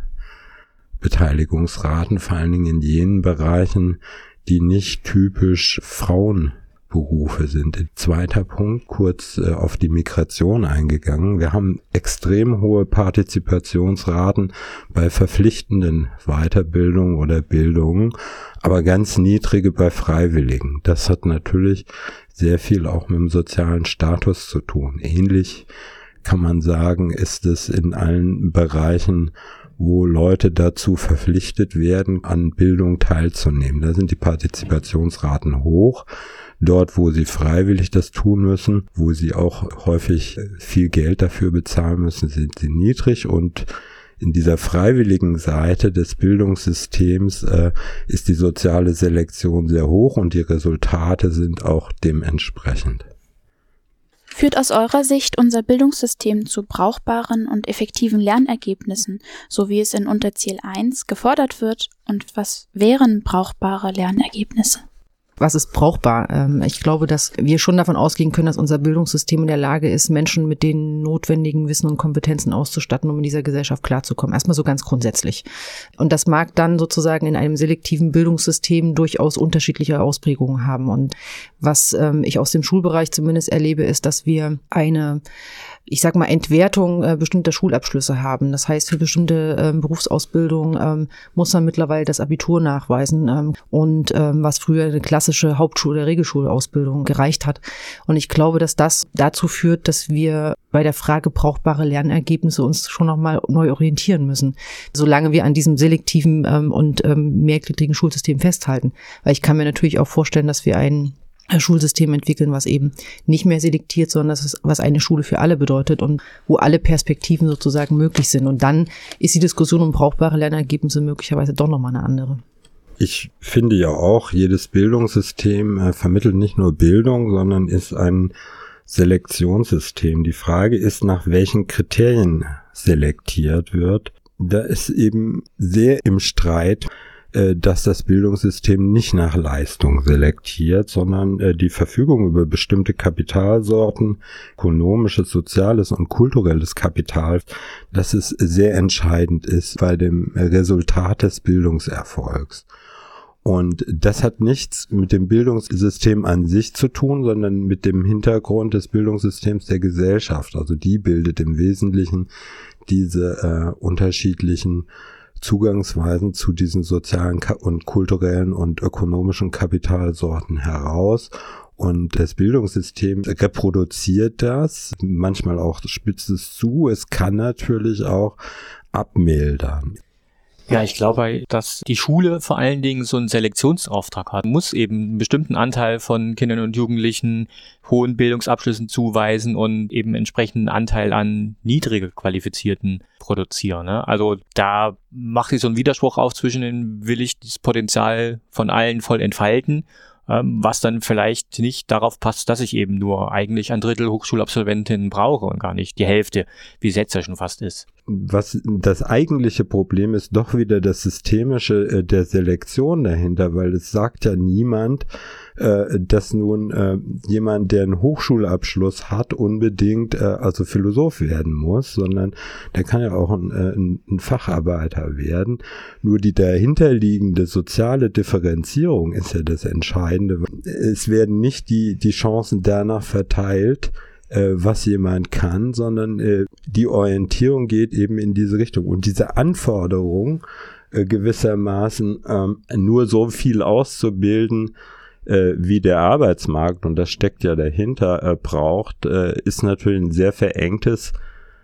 Speaker 8: Beteiligungsraten, vor allen Dingen in jenen Bereichen, die nicht typisch Frauen Berufe sind. Zweiter Punkt, kurz äh, auf die Migration eingegangen. Wir haben extrem hohe Partizipationsraten bei verpflichtenden Weiterbildungen oder Bildungen, aber ganz niedrige bei Freiwilligen. Das hat natürlich sehr viel auch mit dem sozialen Status zu tun. Ähnlich kann man sagen, ist es in allen Bereichen, wo Leute dazu verpflichtet werden, an Bildung teilzunehmen. Da sind die Partizipationsraten hoch. Dort, wo sie freiwillig das tun müssen, wo sie auch häufig viel Geld dafür bezahlen müssen, sind sie niedrig. Und in dieser freiwilligen Seite des Bildungssystems äh, ist die soziale Selektion sehr hoch und die Resultate sind auch dementsprechend.
Speaker 2: Führt aus eurer Sicht unser Bildungssystem zu brauchbaren und effektiven Lernergebnissen, so wie es in Unterziel eins gefordert wird? Und was wären brauchbare Lernergebnisse?
Speaker 7: Was ist brauchbar? Ich glaube, dass wir schon davon ausgehen können, dass unser Bildungssystem in der Lage ist, Menschen mit den notwendigen Wissen und Kompetenzen auszustatten, um in dieser Gesellschaft klarzukommen. Erstmal so ganz grundsätzlich. Und das mag dann sozusagen in einem selektiven Bildungssystem durchaus unterschiedliche Ausprägungen haben. Und was ähm, ich aus dem Schulbereich zumindest erlebe, ist, dass wir eine, ich sag mal, Entwertung äh, bestimmter Schulabschlüsse haben. Das heißt, für bestimmte äh, Berufsausbildung ähm, muss man mittlerweile das Abitur nachweisen. Ähm, und ähm, was früher eine klassische Hauptschul- oder Regelschulausbildung gereicht hat. Und ich glaube, dass das dazu führt, dass wir bei der Frage brauchbare Lernergebnisse uns schon nochmal neu orientieren müssen, solange wir an diesem selektiven ähm, und ähm, mehrgliedrigen Schulsystem festhalten. Weil ich kann mir natürlich auch vorstellen, dass wir ein Schulsystem entwickeln, was eben nicht mehr selektiert, sondern das ist, was eine Schule für alle bedeutet und wo alle Perspektiven sozusagen möglich sind. Und dann ist die Diskussion um brauchbare Lernergebnisse möglicherweise doch nochmal eine andere.
Speaker 8: Ich finde ja auch, jedes Bildungssystem äh, vermittelt nicht nur Bildung, sondern ist ein Selektionssystem. Die Frage ist, nach welchen Kriterien selektiert wird. Da ist eben sehr im Streit, äh, dass das Bildungssystem nicht nach Leistung selektiert, sondern äh, die Verfügung über bestimmte Kapitalsorten, ökonomisches, soziales und kulturelles Kapital, dass es sehr entscheidend ist bei dem Resultat des Bildungserfolgs. Und das hat nichts mit dem Bildungssystem an sich zu tun, sondern mit dem Hintergrund des Bildungssystems der Gesellschaft. Also die bildet im Wesentlichen diese äh, unterschiedlichen Zugangsweisen zu diesen sozialen und kulturellen und ökonomischen Kapitalsorten heraus. Und das Bildungssystem reproduziert das, manchmal auch spitzt es zu. Es kann natürlich auch abmildern.
Speaker 4: Ja, ich glaube, dass die Schule vor allen Dingen so einen Selektionsauftrag hat, muss eben einen bestimmten Anteil von Kindern und Jugendlichen hohen Bildungsabschlüssen zuweisen und eben entsprechenden Anteil an niedrig Qualifizierten produzieren. Ne? Also da macht sich so ein Widerspruch auf zwischen den, will ich das Potenzial von allen voll entfalten, ähm, was dann vielleicht nicht darauf passt, dass ich eben nur eigentlich ein Drittel Hochschulabsolventinnen brauche und gar nicht die Hälfte, wie es jetzt ja schon fast ist.
Speaker 8: Was das eigentliche Problem ist, doch wieder das Systemische äh, der Selektion dahinter, weil es sagt ja niemand, äh, dass nun äh, jemand, der einen Hochschulabschluss hat, unbedingt äh, also Philosoph werden muss, sondern der kann ja auch ein, äh, ein Facharbeiter werden. Nur die dahinterliegende soziale Differenzierung ist ja das Entscheidende. Es werden nicht die, die Chancen danach verteilt, was jemand kann, sondern äh, die Orientierung geht eben in diese Richtung. Und diese Anforderung äh, gewissermaßen ähm, nur so viel auszubilden, äh, wie der Arbeitsmarkt, und das steckt ja dahinter, äh, braucht, äh, ist natürlich ein sehr verengtes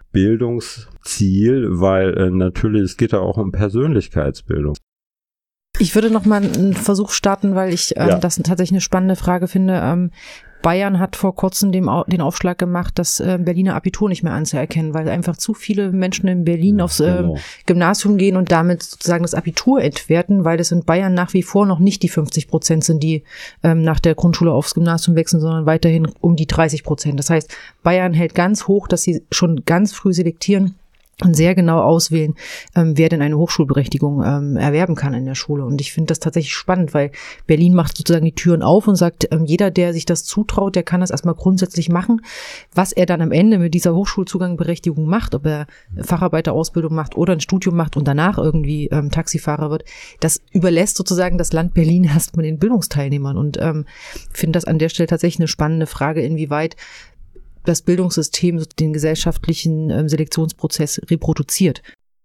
Speaker 8: Bildungsziel, weil äh, natürlich, es geht ja auch um Persönlichkeitsbildung.
Speaker 7: Ich würde noch mal einen Versuch starten, weil ich ähm, ja. das tatsächlich eine spannende Frage finde. Ähm, Bayern hat vor kurzem dem, den Aufschlag gemacht, das äh, Berliner Abitur nicht mehr anzuerkennen, weil einfach zu viele Menschen in Berlin ja, aufs äh, genau. Gymnasium gehen und damit sozusagen das Abitur entwerten, weil es in Bayern nach wie vor noch nicht die fünfzig Prozent sind, die ähm, nach der Grundschule aufs Gymnasium wechseln, sondern weiterhin um die dreißig Prozent. Das heißt, Bayern hält ganz hoch, dass sie schon ganz früh selektieren und sehr genau auswählen, ähm, wer denn eine Hochschulberechtigung ähm, erwerben kann in der Schule. Und ich finde das tatsächlich spannend, weil Berlin macht sozusagen die Türen auf und sagt, ähm, jeder, der sich das zutraut, der kann das erstmal grundsätzlich machen. Was er dann am Ende mit dieser Hochschulzugangberechtigung macht, ob er Facharbeiterausbildung macht oder ein Studium macht und danach irgendwie ähm, Taxifahrer wird, das überlässt sozusagen das Land Berlin erstmal den Bildungsteilnehmern. Und ähm, finde das an der Stelle tatsächlich eine spannende Frage, inwieweit das Bildungssystem den gesellschaftlichen ähm, Selektionsprozess reproduziert.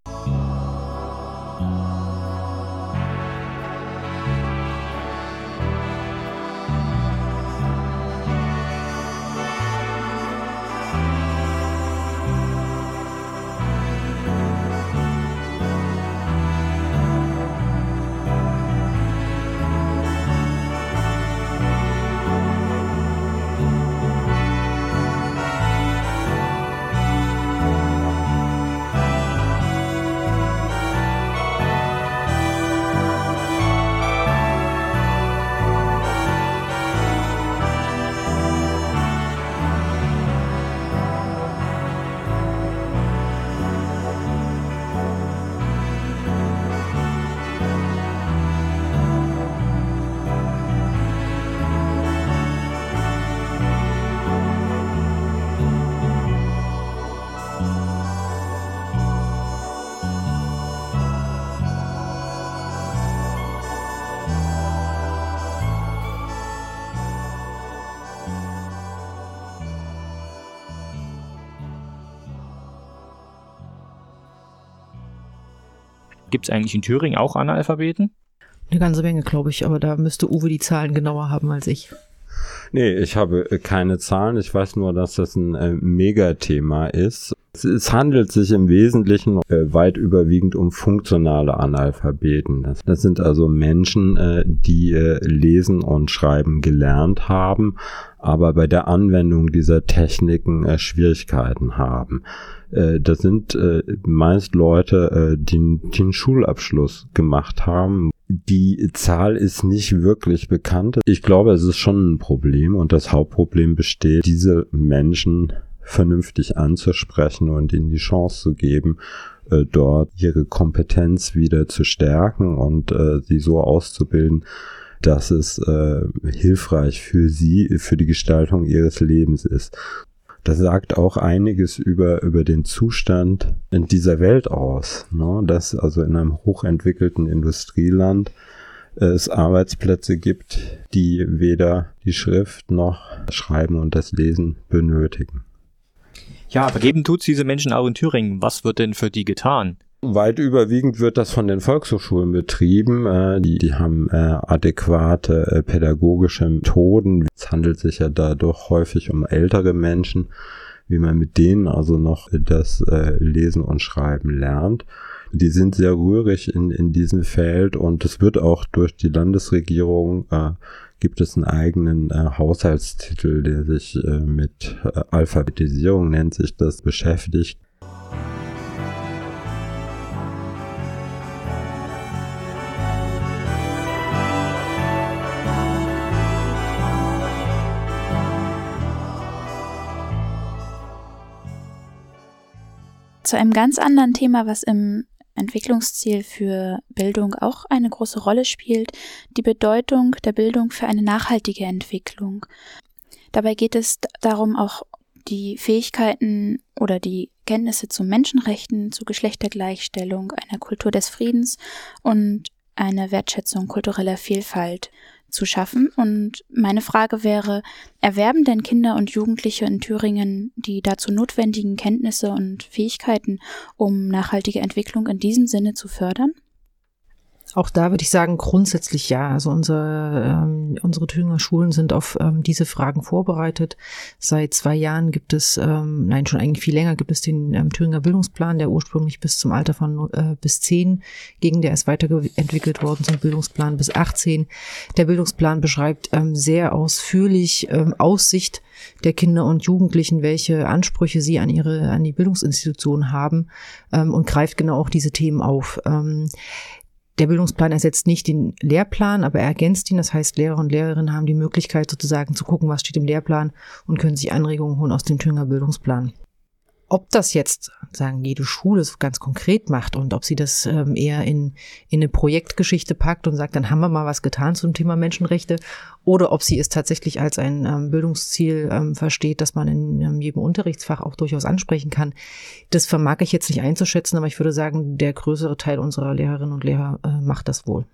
Speaker 4: Gibt es eigentlich in Thüringen auch Analphabeten?
Speaker 7: Eine ganze Menge, glaube ich, aber da müsste Uwe die Zahlen genauer haben als ich.
Speaker 8: Nee, ich habe keine Zahlen. Ich weiß nur, dass das ein äh, Megathema ist. Es, es handelt sich im Wesentlichen äh, weit überwiegend um funktionale Analphabeten. Das, das sind also Menschen, äh, die äh, lesen und schreiben gelernt haben, aber bei der Anwendung dieser Techniken äh, Schwierigkeiten haben. Äh, das sind äh, meist Leute, äh, die, die einen Schulabschluss gemacht haben. Die Zahl ist nicht wirklich bekannt. Ich glaube, es ist schon ein Problem, und das Hauptproblem besteht, diese Menschen vernünftig anzusprechen und ihnen die Chance zu geben, äh, dort ihre Kompetenz wieder zu stärken und äh, sie so auszubilden, dass es äh, hilfreich für sie, für die Gestaltung ihres Lebens ist. Das sagt auch einiges über, über den Zustand in dieser Welt aus, ne? Dass also in einem hochentwickelten Industrieland äh, es Arbeitsplätze gibt, die weder die Schrift noch Schreiben und das Lesen benötigen.
Speaker 4: Ja, aber geben tut's diese Menschen auch in Thüringen. Was wird denn für die getan?
Speaker 8: Weit überwiegend wird das von den Volkshochschulen betrieben. Äh, die, die haben äh, adäquate äh, pädagogische Methoden. Es handelt sich ja da doch häufig um ältere Menschen, wie man mit denen also noch das äh, Lesen und Schreiben lernt. Die sind sehr rührig in, in diesem Feld und es wird auch durch die Landesregierung, äh, gibt es einen eigenen äh, Haushaltstitel, der sich äh, mit äh, Alphabetisierung, nennt sich das, beschäftigt.
Speaker 2: Zu einem ganz anderen Thema, was im Entwicklungsziel für Bildung auch eine große Rolle spielt, die Bedeutung der Bildung für eine nachhaltige Entwicklung. Dabei geht es darum, auch die Fähigkeiten oder die Kenntnisse zu Menschenrechten, zu Geschlechtergleichstellung, einer Kultur des Friedens und eine Wertschätzung kultureller Vielfalt zu schaffen. Und meine Frage wäre, erwerben denn Kinder und Jugendliche in Thüringen die dazu notwendigen Kenntnisse und Fähigkeiten, um nachhaltige Entwicklung in diesem Sinne zu fördern?
Speaker 7: Auch da würde ich sagen, grundsätzlich ja. Also unsere, ähm, unsere Thüringer Schulen sind auf ähm, diese Fragen vorbereitet. Seit zwei Jahren gibt es, ähm, nein, schon eigentlich viel länger, gibt es den ähm, Thüringer Bildungsplan, der ursprünglich bis zum Alter von äh, bis zehn ging, der ist weiterentwickelt worden zum Bildungsplan bis achtzehn. Der Bildungsplan beschreibt ähm, sehr ausführlich ähm, Aussicht der Kinder und Jugendlichen, welche Ansprüche sie an ihre, an die Bildungsinstitution haben, ähm, und greift genau auch diese Themen auf. Ähm, Der Bildungsplan ersetzt nicht den Lehrplan, aber er ergänzt ihn. Das heißt, Lehrer und Lehrerinnen haben die Möglichkeit sozusagen zu gucken, was steht im Lehrplan und können sich Anregungen holen aus dem Thüringer Bildungsplan. Ob das jetzt, sagen, jede Schule so ganz konkret macht und ob sie das ähm, eher in, in eine Projektgeschichte packt und sagt, dann haben wir mal was getan zum Thema Menschenrechte, oder ob sie es tatsächlich als ein ähm, Bildungsziel ähm, versteht, das man in ähm, jedem Unterrichtsfach auch durchaus ansprechen kann, das vermag ich jetzt nicht einzuschätzen, aber ich würde sagen, der größere Teil unserer Lehrerinnen und Lehrer äh, macht das wohl.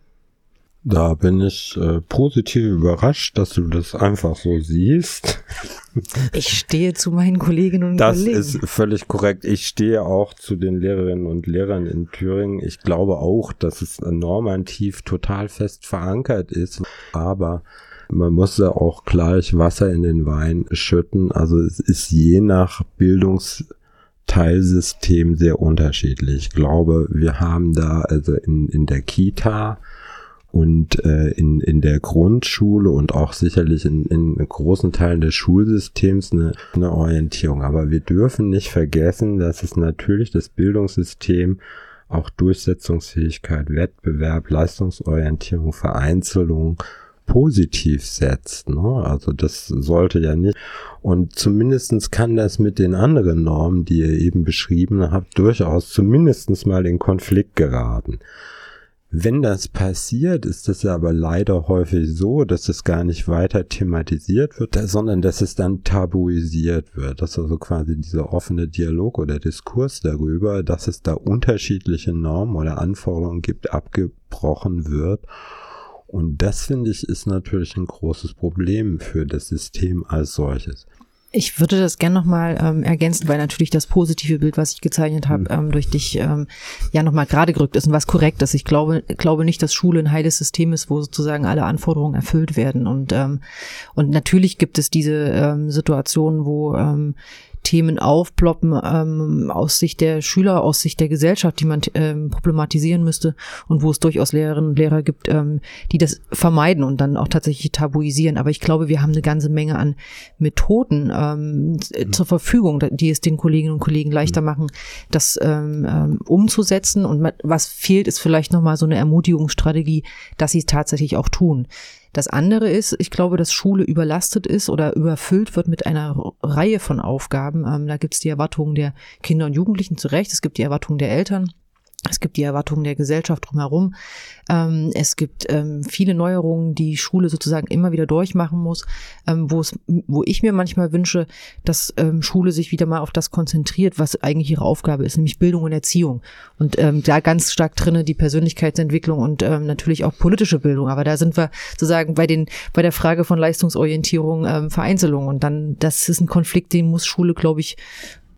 Speaker 8: Da bin ich äh, positiv überrascht, dass du das einfach so siehst.
Speaker 7: Ich stehe zu meinen Kolleginnen und
Speaker 8: das
Speaker 7: Kollegen.
Speaker 8: Das ist völlig korrekt. Ich stehe auch zu den Lehrerinnen und Lehrern in Thüringen. Ich glaube auch, dass es normativ total fest verankert ist. Aber man muss ja auch gleich Wasser in den Wein schütten. Also es ist je nach Bildungsteilsystem sehr unterschiedlich. Ich glaube, wir haben da also in, in der Kita und äh, in, in der Grundschule und auch sicherlich in, in großen Teilen des Schulsystems eine, eine Orientierung. Aber wir dürfen nicht vergessen, dass es natürlich das Bildungssystem auch Durchsetzungsfähigkeit, Wettbewerb, Leistungsorientierung, Vereinzelung positiv setzt. Ne? Also das sollte ja nicht. Und zumindestens kann das mit den anderen Normen, die ihr eben beschrieben habt, durchaus zumindestens mal in Konflikt geraten. Wenn das passiert, ist es aber leider häufig so, dass es gar nicht weiter thematisiert wird, sondern dass es dann tabuisiert wird. Dass also quasi dieser offene Dialog oder Diskurs darüber, dass es da unterschiedliche Normen oder Anforderungen gibt, abgebrochen wird. Und das, finde ich, ist natürlich ein großes Problem für das System als solches.
Speaker 7: Ich würde das gerne nochmal ähm, ergänzen, weil natürlich das positive Bild, was ich gezeichnet habe, ähm, durch dich ähm, ja nochmal gerade gerückt ist und was korrekt ist. Ich glaube, glaube nicht, dass Schule ein heiles System ist, wo sozusagen alle Anforderungen erfüllt werden. Und ähm, und natürlich gibt es diese ähm, Situationen, wo ähm, Themen aufploppen ähm, aus Sicht der Schüler, aus Sicht der Gesellschaft, die man ähm, problematisieren müsste, und wo es durchaus Lehrerinnen und Lehrer gibt, ähm, die das vermeiden und dann auch tatsächlich tabuisieren. Aber ich glaube, wir haben eine ganze Menge an Methoden ähm, mhm. zur Verfügung, die es den Kolleginnen und Kollegen leichter mhm. machen, das ähm, ähm, umzusetzen. Und was fehlt, ist vielleicht nochmal so eine Ermutigungsstrategie, dass sie es tatsächlich auch tun. Das andere ist, ich glaube, dass Schule überlastet ist oder überfüllt wird mit einer Reihe von Aufgaben. Ähm, da gibt es die Erwartungen der Kinder und Jugendlichen zu Recht, es gibt die Erwartungen der Eltern, es gibt die Erwartungen der Gesellschaft drumherum. Ähm, es gibt ähm, viele Neuerungen, die Schule sozusagen immer wieder durchmachen muss, ähm, wo es, wo ich mir manchmal wünsche, dass ähm, Schule sich wieder mal auf das konzentriert, was eigentlich ihre Aufgabe ist, nämlich Bildung und Erziehung. Und ähm, da ganz stark drinne die Persönlichkeitsentwicklung und ähm, natürlich auch politische Bildung. Aber da sind wir sozusagen bei den bei der Frage von Leistungsorientierung, ähm, Vereinzelung. Und dann, das ist ein Konflikt, den muss Schule, glaube ich,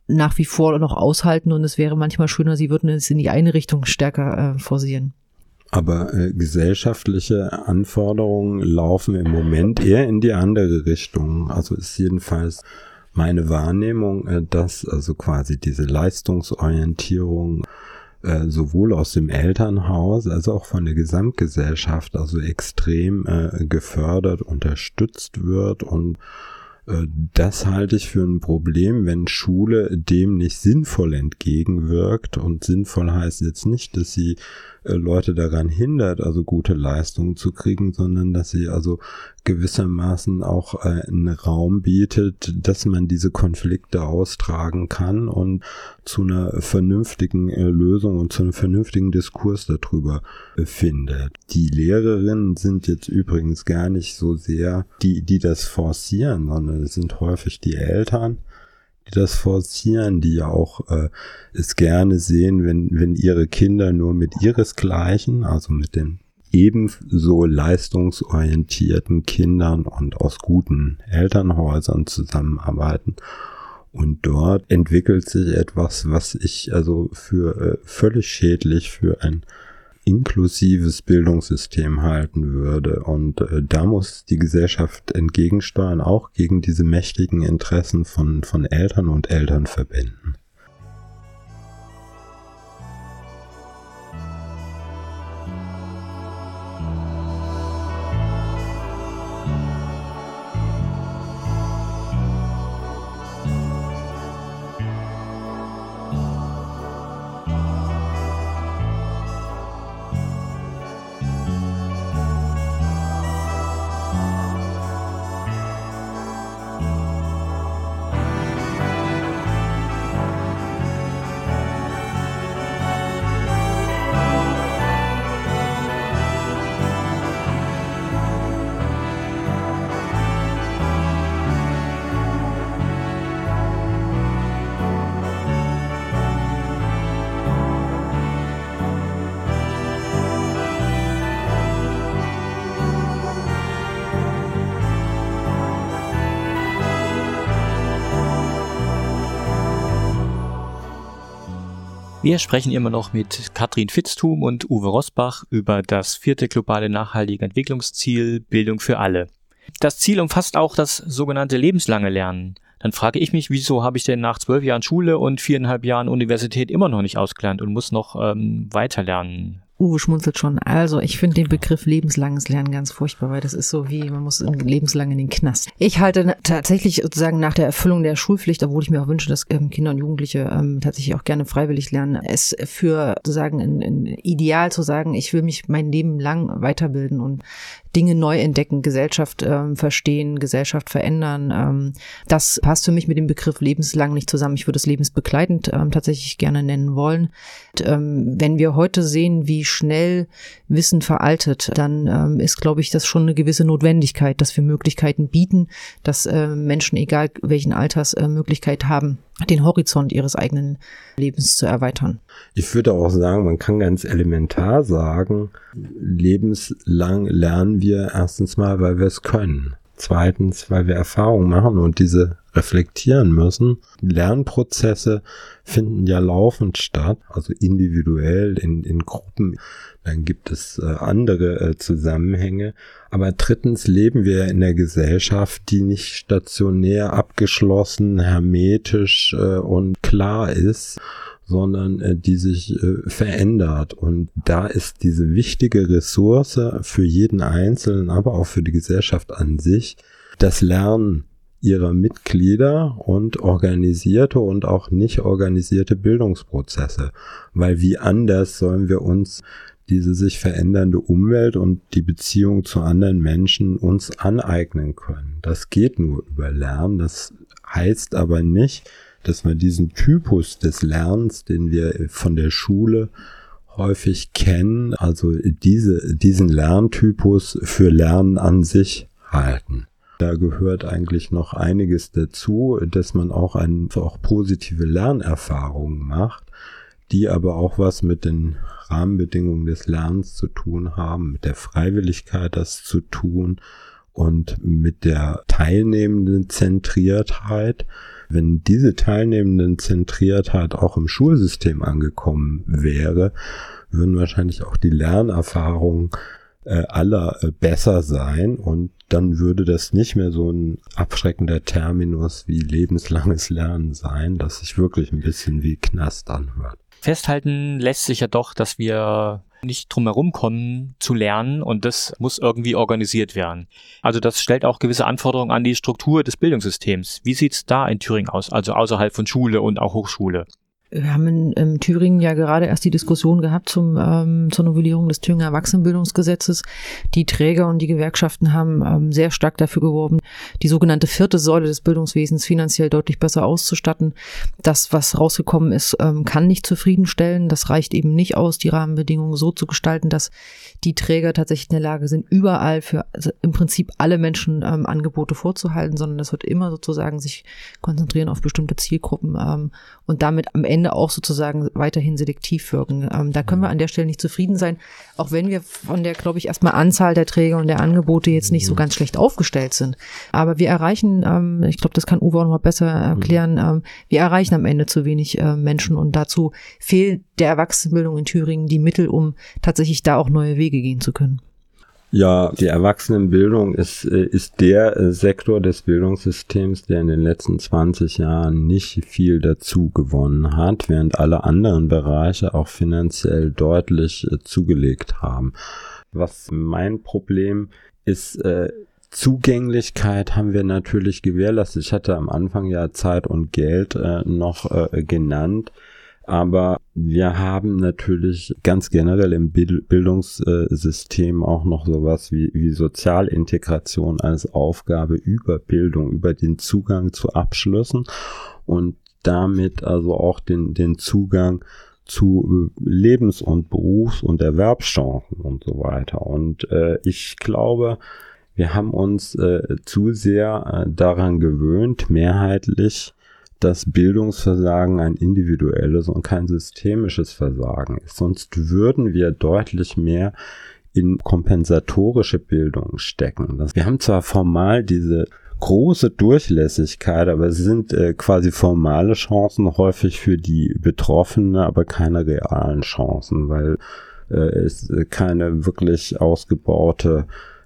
Speaker 7: nach wie vor noch aushalten und es wäre manchmal schöner, sie würden es in die eine Richtung stärker äh, forcieren.
Speaker 8: Aber äh, gesellschaftliche Anforderungen laufen im Moment eher in die andere Richtung. Also ist jedenfalls meine Wahrnehmung, äh, dass also quasi diese Leistungsorientierung äh, sowohl aus dem Elternhaus als auch von der Gesamtgesellschaft also extrem äh, gefördert, unterstützt wird, und äh, das halte ich für ein Problem, wenn Schule dem nicht sinnvoll entgegenwirkt. Und sinnvoll heißt jetzt nicht, dass sie äh, Leute daran hindert, also gute Leistungen zu kriegen, sondern dass sie also gewissermaßen auch äh, einen Raum bietet, dass man diese Konflikte austragen kann und zu einer vernünftigen äh, Lösung und zu einem vernünftigen Diskurs darüber äh, findet. Die Lehrerinnen sind jetzt übrigens gar nicht so sehr die, die das forcieren, sondern es sind häufig die Eltern, die das forcieren, die ja auch äh, es gerne sehen, wenn, wenn ihre Kinder nur mit ihresgleichen, also mit den ebenso leistungsorientierten Kindern und aus guten Elternhäusern zusammenarbeiten. Und dort entwickelt sich etwas, was ich also für äh, völlig schädlich für ein inklusives Bildungssystem halten würde. Und äh, da muss die Gesellschaft entgegensteuern, auch gegen diese mächtigen Interessen von, von Eltern und Elternverbänden.
Speaker 4: Wir sprechen immer noch mit Katrin Vitzthum und Uwe Rosbach über das vierte globale nachhaltige Entwicklungsziel Bildung für alle. Das Ziel umfasst auch das sogenannte lebenslange Lernen. Dann frage ich mich, wieso habe ich denn nach zwölf Jahren Schule und viereinhalb Jahren Universität immer noch nicht ausgelernt und muss noch ähm, weiter lernen?
Speaker 7: Uwe schmunzelt schon. Also ich finde den Begriff lebenslanges Lernen ganz furchtbar, weil das ist so wie, man muss lebenslang in den Knast. Ich halte tatsächlich sozusagen nach der Erfüllung der Schulpflicht, obwohl ich mir auch wünsche, dass ähm, Kinder und Jugendliche ähm, tatsächlich auch gerne freiwillig lernen, es für sozusagen ein, ein Ideal zu sagen, ich will mich mein Leben lang weiterbilden und Dinge neu entdecken, Gesellschaft ähm, verstehen, Gesellschaft verändern. Ähm, das passt für mich mit dem Begriff lebenslang nicht zusammen. Ich würde es lebensbegleitend ähm, tatsächlich gerne nennen wollen. Und, ähm, wenn wir heute sehen, wie schnell Wissen veraltet, dann ähm, ist, glaube ich, das schon eine gewisse Notwendigkeit, dass wir Möglichkeiten bieten, dass äh, Menschen, egal welchen Alters, äh, Möglichkeit haben, den Horizont ihres eigenen Lebens zu erweitern.
Speaker 8: Ich würde auch sagen, man kann ganz elementar sagen, lebenslang lernen wir erstens mal, weil wir es können. Zweitens, weil wir Erfahrungen machen und diese reflektieren müssen. Lernprozesse finden ja laufend statt, also individuell in, in Gruppen. Dann gibt es äh, andere äh, Zusammenhänge. Aber drittens leben wir in der Gesellschaft, die nicht stationär, abgeschlossen, hermetisch äh, und klar ist, sondern äh, die sich äh, verändert. Und da ist diese wichtige Ressource für jeden Einzelnen, aber auch für die Gesellschaft an sich, das Lernen ihrer Mitglieder und organisierte und auch nicht organisierte Bildungsprozesse. Weil wie anders sollen wir uns diese sich verändernde Umwelt und die Beziehung zu anderen Menschen uns aneignen können. Das geht nur über Lernen. Das heißt aber nicht, dass man diesen Typus des Lernens, den wir von der Schule häufig kennen, also diese, diesen Lerntypus für Lernen an sich halten. Da gehört eigentlich noch einiges dazu, dass man auch, ein, auch positive Lernerfahrungen macht, die aber auch was mit den Rahmenbedingungen des Lernens zu tun haben, mit der Freiwilligkeit das zu tun und mit der teilnehmenden Zentriertheit, Wenn diese teilnehmenden Zentriertheit auch im Schulsystem angekommen wäre, würden wahrscheinlich auch die Lernerfahrungen äh, aller äh, besser sein und dann würde das nicht mehr so ein abschreckender Terminus wie lebenslanges Lernen sein, das sich wirklich ein bisschen wie Knast anhört.
Speaker 4: Festhalten lässt sich ja doch, dass wir nicht drum herum kommen zu lernen und das muss irgendwie organisiert werden. Also das stellt auch gewisse Anforderungen an die Struktur des Bildungssystems. Wie sieht's da in Thüringen aus, also außerhalb von Schule und auch Hochschule?
Speaker 7: Wir haben in, in Thüringen ja gerade erst die Diskussion gehabt zum, ähm, zur Novellierung des Thüringer Erwachsenenbildungsgesetzes. Die Träger und die Gewerkschaften haben ähm, sehr stark dafür geworben, die sogenannte vierte Säule des Bildungswesens finanziell deutlich besser auszustatten. Das, was rausgekommen ist, ähm, kann nicht zufriedenstellen. Das reicht eben nicht aus, die Rahmenbedingungen so zu gestalten, dass die Träger tatsächlich in der Lage sind, überall für also im Prinzip alle Menschen ähm, Angebote vorzuhalten, sondern das wird immer sozusagen sich konzentrieren auf bestimmte Zielgruppen ähm, und damit am Ende auch sozusagen weiterhin selektiv wirken. Ähm, da können wir an der Stelle nicht zufrieden sein, auch wenn wir von der, glaube ich, erstmal Anzahl der Träger und der Angebote jetzt nicht so ganz schlecht aufgestellt sind. Aber wir erreichen, ähm, ich glaube, das kann Uwe auch noch mal besser erklären, ähm, wir erreichen am Ende zu wenig äh, Menschen und dazu fehlt der Erwachsenenbildung in Thüringen die Mittel, um tatsächlich da auch neue Wege gehen zu können.
Speaker 8: Ja, die Erwachsenenbildung ist, ist der Sektor des Bildungssystems, der in den letzten zwanzig Jahren nicht viel dazu gewonnen hat, während alle anderen Bereiche auch finanziell deutlich zugelegt haben. Was mein Problem ist, äh, Zugänglichkeit haben wir natürlich gewährleistet. Ich hatte am Anfang ja Zeit und Geld äh, noch äh, genannt. Aber wir haben natürlich ganz generell im Bildungssystem auch noch sowas wie, wie Sozialintegration als Aufgabe über Bildung, über den Zugang zu Abschlüssen und damit also auch den, den Zugang zu Lebens- und Berufs- und Erwerbschancen und so weiter. Und äh, ich glaube, wir haben uns äh, zu sehr äh, daran gewöhnt, mehrheitlich, dass Bildungsversagen ein individuelles und kein systemisches Versagen ist. Sonst würden wir deutlich mehr in kompensatorische Bildung stecken. Wir haben zwar formal diese große Durchlässigkeit, aber es sind äh, quasi formale Chancen häufig für die Betroffenen, aber keine realen Chancen, weil äh, es keine wirklich ausgebaute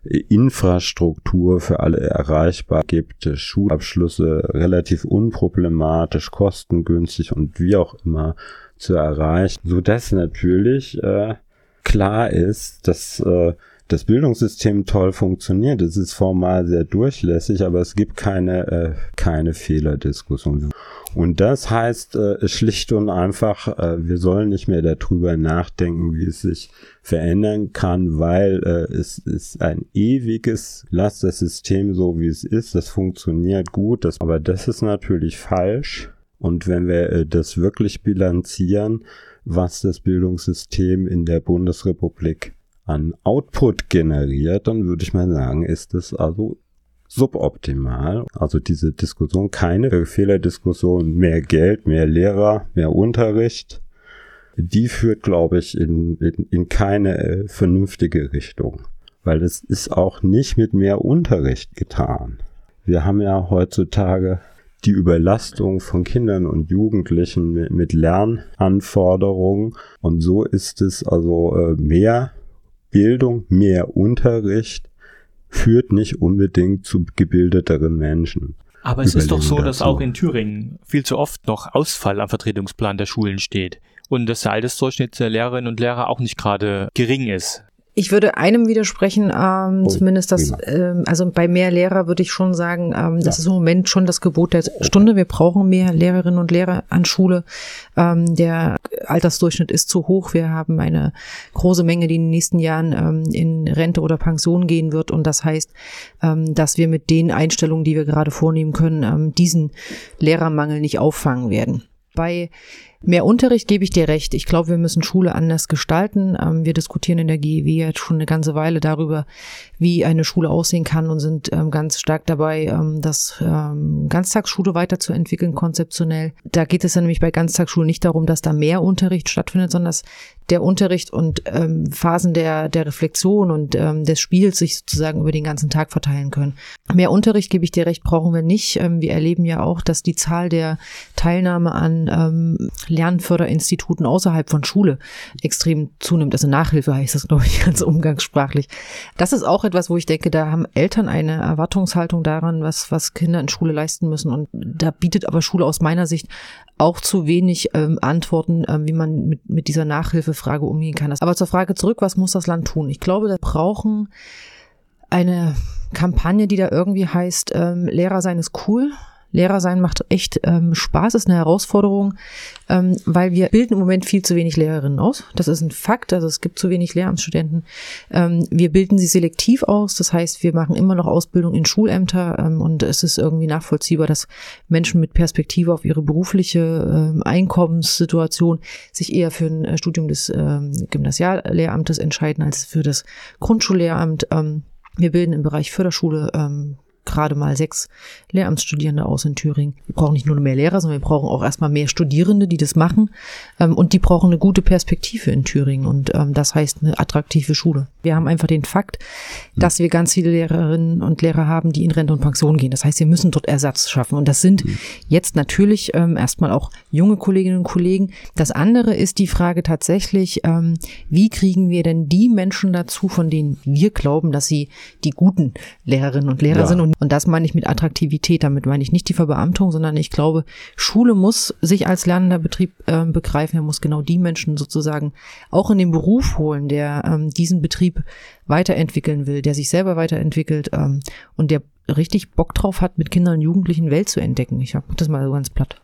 Speaker 8: Infrastruktur für alle erreichbar gibt, Schulabschlüsse relativ unproblematisch, kostengünstig und wie auch immer zu erreichen, sodass natürlich äh, klar ist, dass äh, das Bildungssystem toll funktioniert. Es ist formal sehr durchlässig, aber es gibt keine äh, keine Fehlerdiskussion. Und das heißt äh, schlicht und einfach, äh, wir sollen nicht mehr darüber nachdenken, wie es sich verändern kann, weil äh, es ist ein ewiges, lasst das System so, wie es ist, das funktioniert gut, das, aber das ist natürlich falsch. Und wenn wir äh, das wirklich bilanzieren, was das Bildungssystem in der Bundesrepublik an Output generiert, dann würde ich mal sagen, ist es also suboptimal. Also diese Diskussion, keine Fehlerdiskussion, mehr Geld, mehr Lehrer, mehr Unterricht, die führt, glaube ich, in, in, in keine äh, vernünftige Richtung. Weil es ist auch nicht mit mehr Unterricht getan. Wir haben ja heutzutage die Überlastung von Kindern und Jugendlichen mit, mit Lernanforderungen und so ist es also äh, mehr Bildung, mehr Unterricht führt nicht unbedingt zu gebildeteren Menschen.
Speaker 4: Aber es ist doch so, dass auch in Thüringen viel zu oft noch Ausfall am Vertretungsplan der Schulen steht und das Altersdurchschnitt der Lehrerinnen und Lehrer auch nicht gerade gering ist.
Speaker 7: Ich würde einem widersprechen, ähm, oh, zumindest das, ähm, also bei mehr Lehrer würde ich schon sagen, ähm, das ja. ist im Moment schon das Gebot der Stunde. Wir brauchen mehr Lehrerinnen und Lehrer an Schule. Ähm, der Altersdurchschnitt ist zu hoch. Wir haben eine große Menge, die in den nächsten Jahren ähm, in Rente oder Pension gehen wird. Und das heißt, ähm, dass wir mit den Einstellungen, die wir gerade vornehmen können, ähm, diesen Lehrermangel nicht auffangen werden. Bei Mehr Unterricht, gebe ich dir recht. Ich glaube, wir müssen Schule anders gestalten. Wir diskutieren in der G E W jetzt schon eine ganze Weile darüber, wie eine Schule aussehen kann und sind ganz stark dabei, das Ganztagsschule weiterzuentwickeln, konzeptionell. Da geht es ja nämlich bei Ganztagsschulen nicht darum, dass da mehr Unterricht stattfindet, sondern dass der Unterricht und ähm, Phasen der der Reflexion und ähm, des Spiels sich sozusagen über den ganzen Tag verteilen können. Mehr Unterricht, gebe ich dir recht, brauchen wir nicht. Ähm, wir erleben ja auch, dass die Zahl der Teilnahme an ähm, Lernförderinstituten außerhalb von Schule extrem zunimmt. Also Nachhilfe heißt das, glaube ich, ganz umgangssprachlich. Das ist auch etwas, wo ich denke, da haben Eltern eine Erwartungshaltung daran, was was Kinder in Schule leisten müssen. Und da bietet aber Schule aus meiner Sicht auch zu wenig ähm, Antworten, ähm, wie man mit mit dieser Nachhilfefrage umgehen kann. Aber zur Frage zurück, was muss das Land tun? Ich glaube, wir brauchen eine Kampagne, die da irgendwie heißt, ähm, Lehrer sein ist cool. Lehrer sein macht echt ähm, Spaß, ist eine Herausforderung, ähm, weil wir bilden im Moment viel zu wenig Lehrerinnen aus. Das ist ein Fakt, also es gibt zu wenig Lehramtsstudenten. Ähm, wir bilden sie selektiv aus, das heißt, wir machen immer noch Ausbildung in Schulämter ähm, und es ist irgendwie nachvollziehbar, dass Menschen mit Perspektive auf ihre berufliche ähm, Einkommenssituation sich eher für ein äh, Studium des ähm, Gymnasiallehramtes entscheiden als für das Grundschullehramt. Ähm, wir bilden im Bereich Förderschule ähm, gerade mal sechs Lehramtsstudierende aus in Thüringen. Wir brauchen nicht nur mehr Lehrer, sondern wir brauchen auch erstmal mehr Studierende, die das machen. Ähm, und die brauchen eine gute Perspektive in Thüringen. Und ähm, das heißt eine attraktive Schule. Wir haben einfach den Fakt, dass wir ganz viele Lehrerinnen und Lehrer haben, die in Rente und Pension gehen. Das heißt, wir müssen dort Ersatz schaffen. Und das sind jetzt natürlich ähm, erstmal auch junge Kolleginnen und Kollegen. Das andere ist die Frage tatsächlich, ähm, wie kriegen wir denn die Menschen dazu, von denen wir glauben, dass sie die guten Lehrerinnen und Lehrer ja. sind. Und Und das meine ich mit Attraktivität. Damit meine ich nicht die Verbeamtung, sondern ich glaube, Schule muss sich als lernender Betrieb äh, begreifen. Er muss genau die Menschen sozusagen auch in den Beruf holen, der ähm, diesen Betrieb weiterentwickeln will, der sich selber weiterentwickelt ähm, und der richtig Bock drauf hat, mit Kindern und Jugendlichen Welt zu entdecken. Ich habe das mal so ganz platt.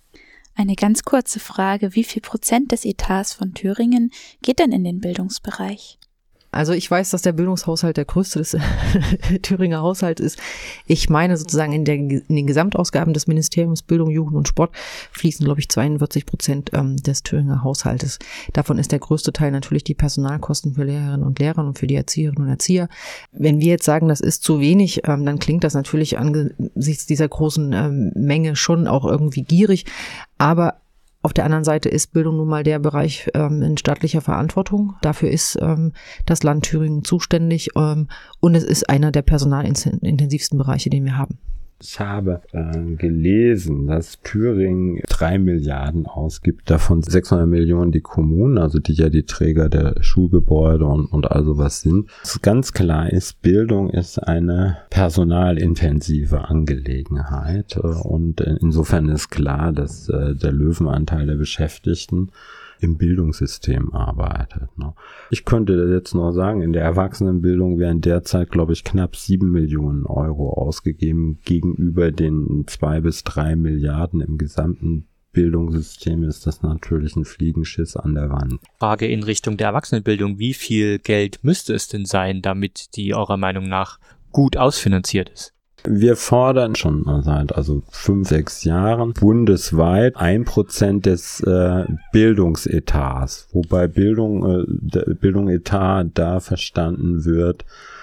Speaker 2: Eine ganz kurze Frage. Wie viel Prozent des Etats von Thüringen geht denn in den Bildungsbereich?
Speaker 7: Also ich weiß, dass der Bildungshaushalt der größte des Thüringer Haushalts ist. Ich meine sozusagen in, der, in den Gesamtausgaben des Ministeriums Bildung, Jugend und Sport fließen, glaube ich, zweiundvierzig Prozent ähm, des Thüringer Haushaltes. Davon ist der größte Teil natürlich die Personalkosten für Lehrerinnen und Lehrer und für die Erzieherinnen und Erzieher. Wenn wir jetzt sagen, das ist zu wenig, ähm, dann klingt das natürlich angesichts dieser großen ähm, Menge schon auch irgendwie gierig. Aber auf der anderen Seite ist Bildung nun mal der Bereich ähm, in staatlicher Verantwortung. Dafür ist ähm, das Land Thüringen zuständig ähm, und es ist einer der personalintensivsten Bereiche, den wir haben.
Speaker 8: Ich habe äh, gelesen, dass Thüringen drei Milliarden ausgibt, davon sechshundert Millionen die Kommunen, also die ja die Träger der Schulgebäude und, und all sowas sind. Was ganz klar ist, Bildung ist eine personalintensive Angelegenheit äh, und insofern ist klar, dass äh, der Löwenanteil der Beschäftigten im Bildungssystem arbeitet. Ne? Ich könnte jetzt noch sagen, in der Erwachsenenbildung werden derzeit, glaube ich, knapp sieben Millionen Euro ausgegeben. Gegenüber den zwei bis drei Milliarden im gesamten Bildungssystem ist das natürlich ein Fliegenschiss an der Wand.
Speaker 4: Frage in Richtung der Erwachsenenbildung. Wie viel Geld müsste es denn sein, damit die eurer Meinung nach gut ausfinanziert ist?
Speaker 8: Wir fordern schon seit also fünf, sechs Jahren bundesweit ein Prozent des äh, Bildungsetats, wobei Bildung, äh, der Bildungsetat da verstanden wird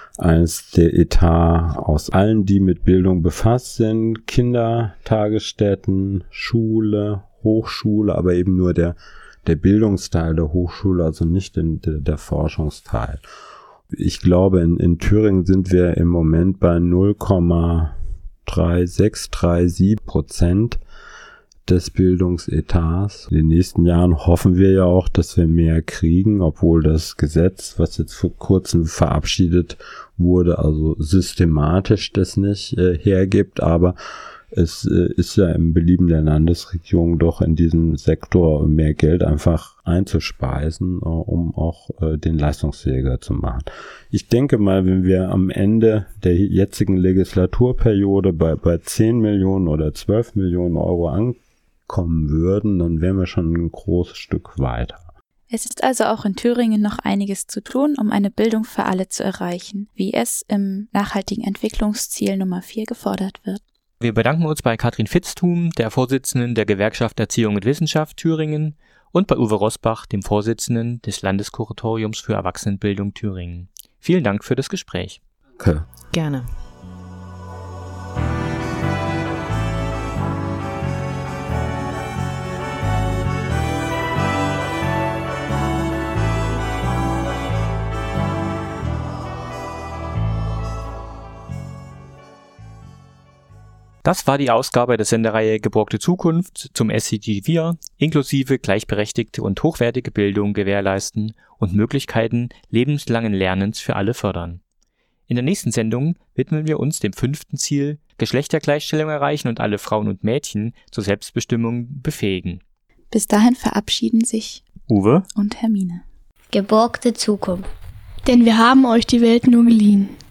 Speaker 8: als der Etat aus allen, die mit Bildung befasst sind, Kindertagesstätten, Schule, Hochschule, aber eben nur der der Bildungsteil der Hochschule, also nicht den, der, der Forschungsteil. Ich glaube, in, in Thüringen sind wir im Moment bei null Komma drei sechs drei sieben Prozent des Bildungsetats. In den nächsten Jahren hoffen wir ja auch, dass wir mehr kriegen, obwohl das Gesetz, was jetzt vor kurzem verabschiedet wurde, also systematisch das nicht äh, hergibt, aber es äh, ist ja im Belieben der Landesregierung doch in diesem Sektor mehr Geld einfach einzuspeisen, äh, um auch äh, den leistungsfähiger zu machen. Ich denke mal, wenn wir am Ende der jetzigen Legislaturperiode bei, bei zehn Millionen oder zwölf Millionen Euro ankommen würden, dann wären wir schon ein großes Stück weiter.
Speaker 2: Es ist also auch in Thüringen noch einiges zu tun, um eine Bildung für alle zu erreichen, wie es im nachhaltigen Entwicklungsziel Nummer vier gefordert wird.
Speaker 4: Wir bedanken uns bei Katrin Vitzthum, der Vorsitzenden der Gewerkschaft Erziehung und Wissenschaft Thüringen, und bei Uwe Rosbach, dem Vorsitzenden des Landeskuratoriums für Erwachsenenbildung Thüringen. Vielen Dank für das Gespräch.
Speaker 8: Okay.
Speaker 7: Gerne.
Speaker 4: Das war die Ausgabe der Sendereihe Geborgte Zukunft zum S C G vier, inklusive gleichberechtigte und hochwertige Bildung gewährleisten und Möglichkeiten lebenslangen Lernens für alle fördern. In der nächsten Sendung widmen wir uns dem fünften Ziel, Geschlechtergleichstellung erreichen und alle Frauen und Mädchen zur Selbstbestimmung befähigen.
Speaker 2: Bis dahin verabschieden sich
Speaker 4: Uwe
Speaker 2: und Hermine.
Speaker 9: Geborgte Zukunft.
Speaker 10: Denn wir haben euch die Welt nur geliehen.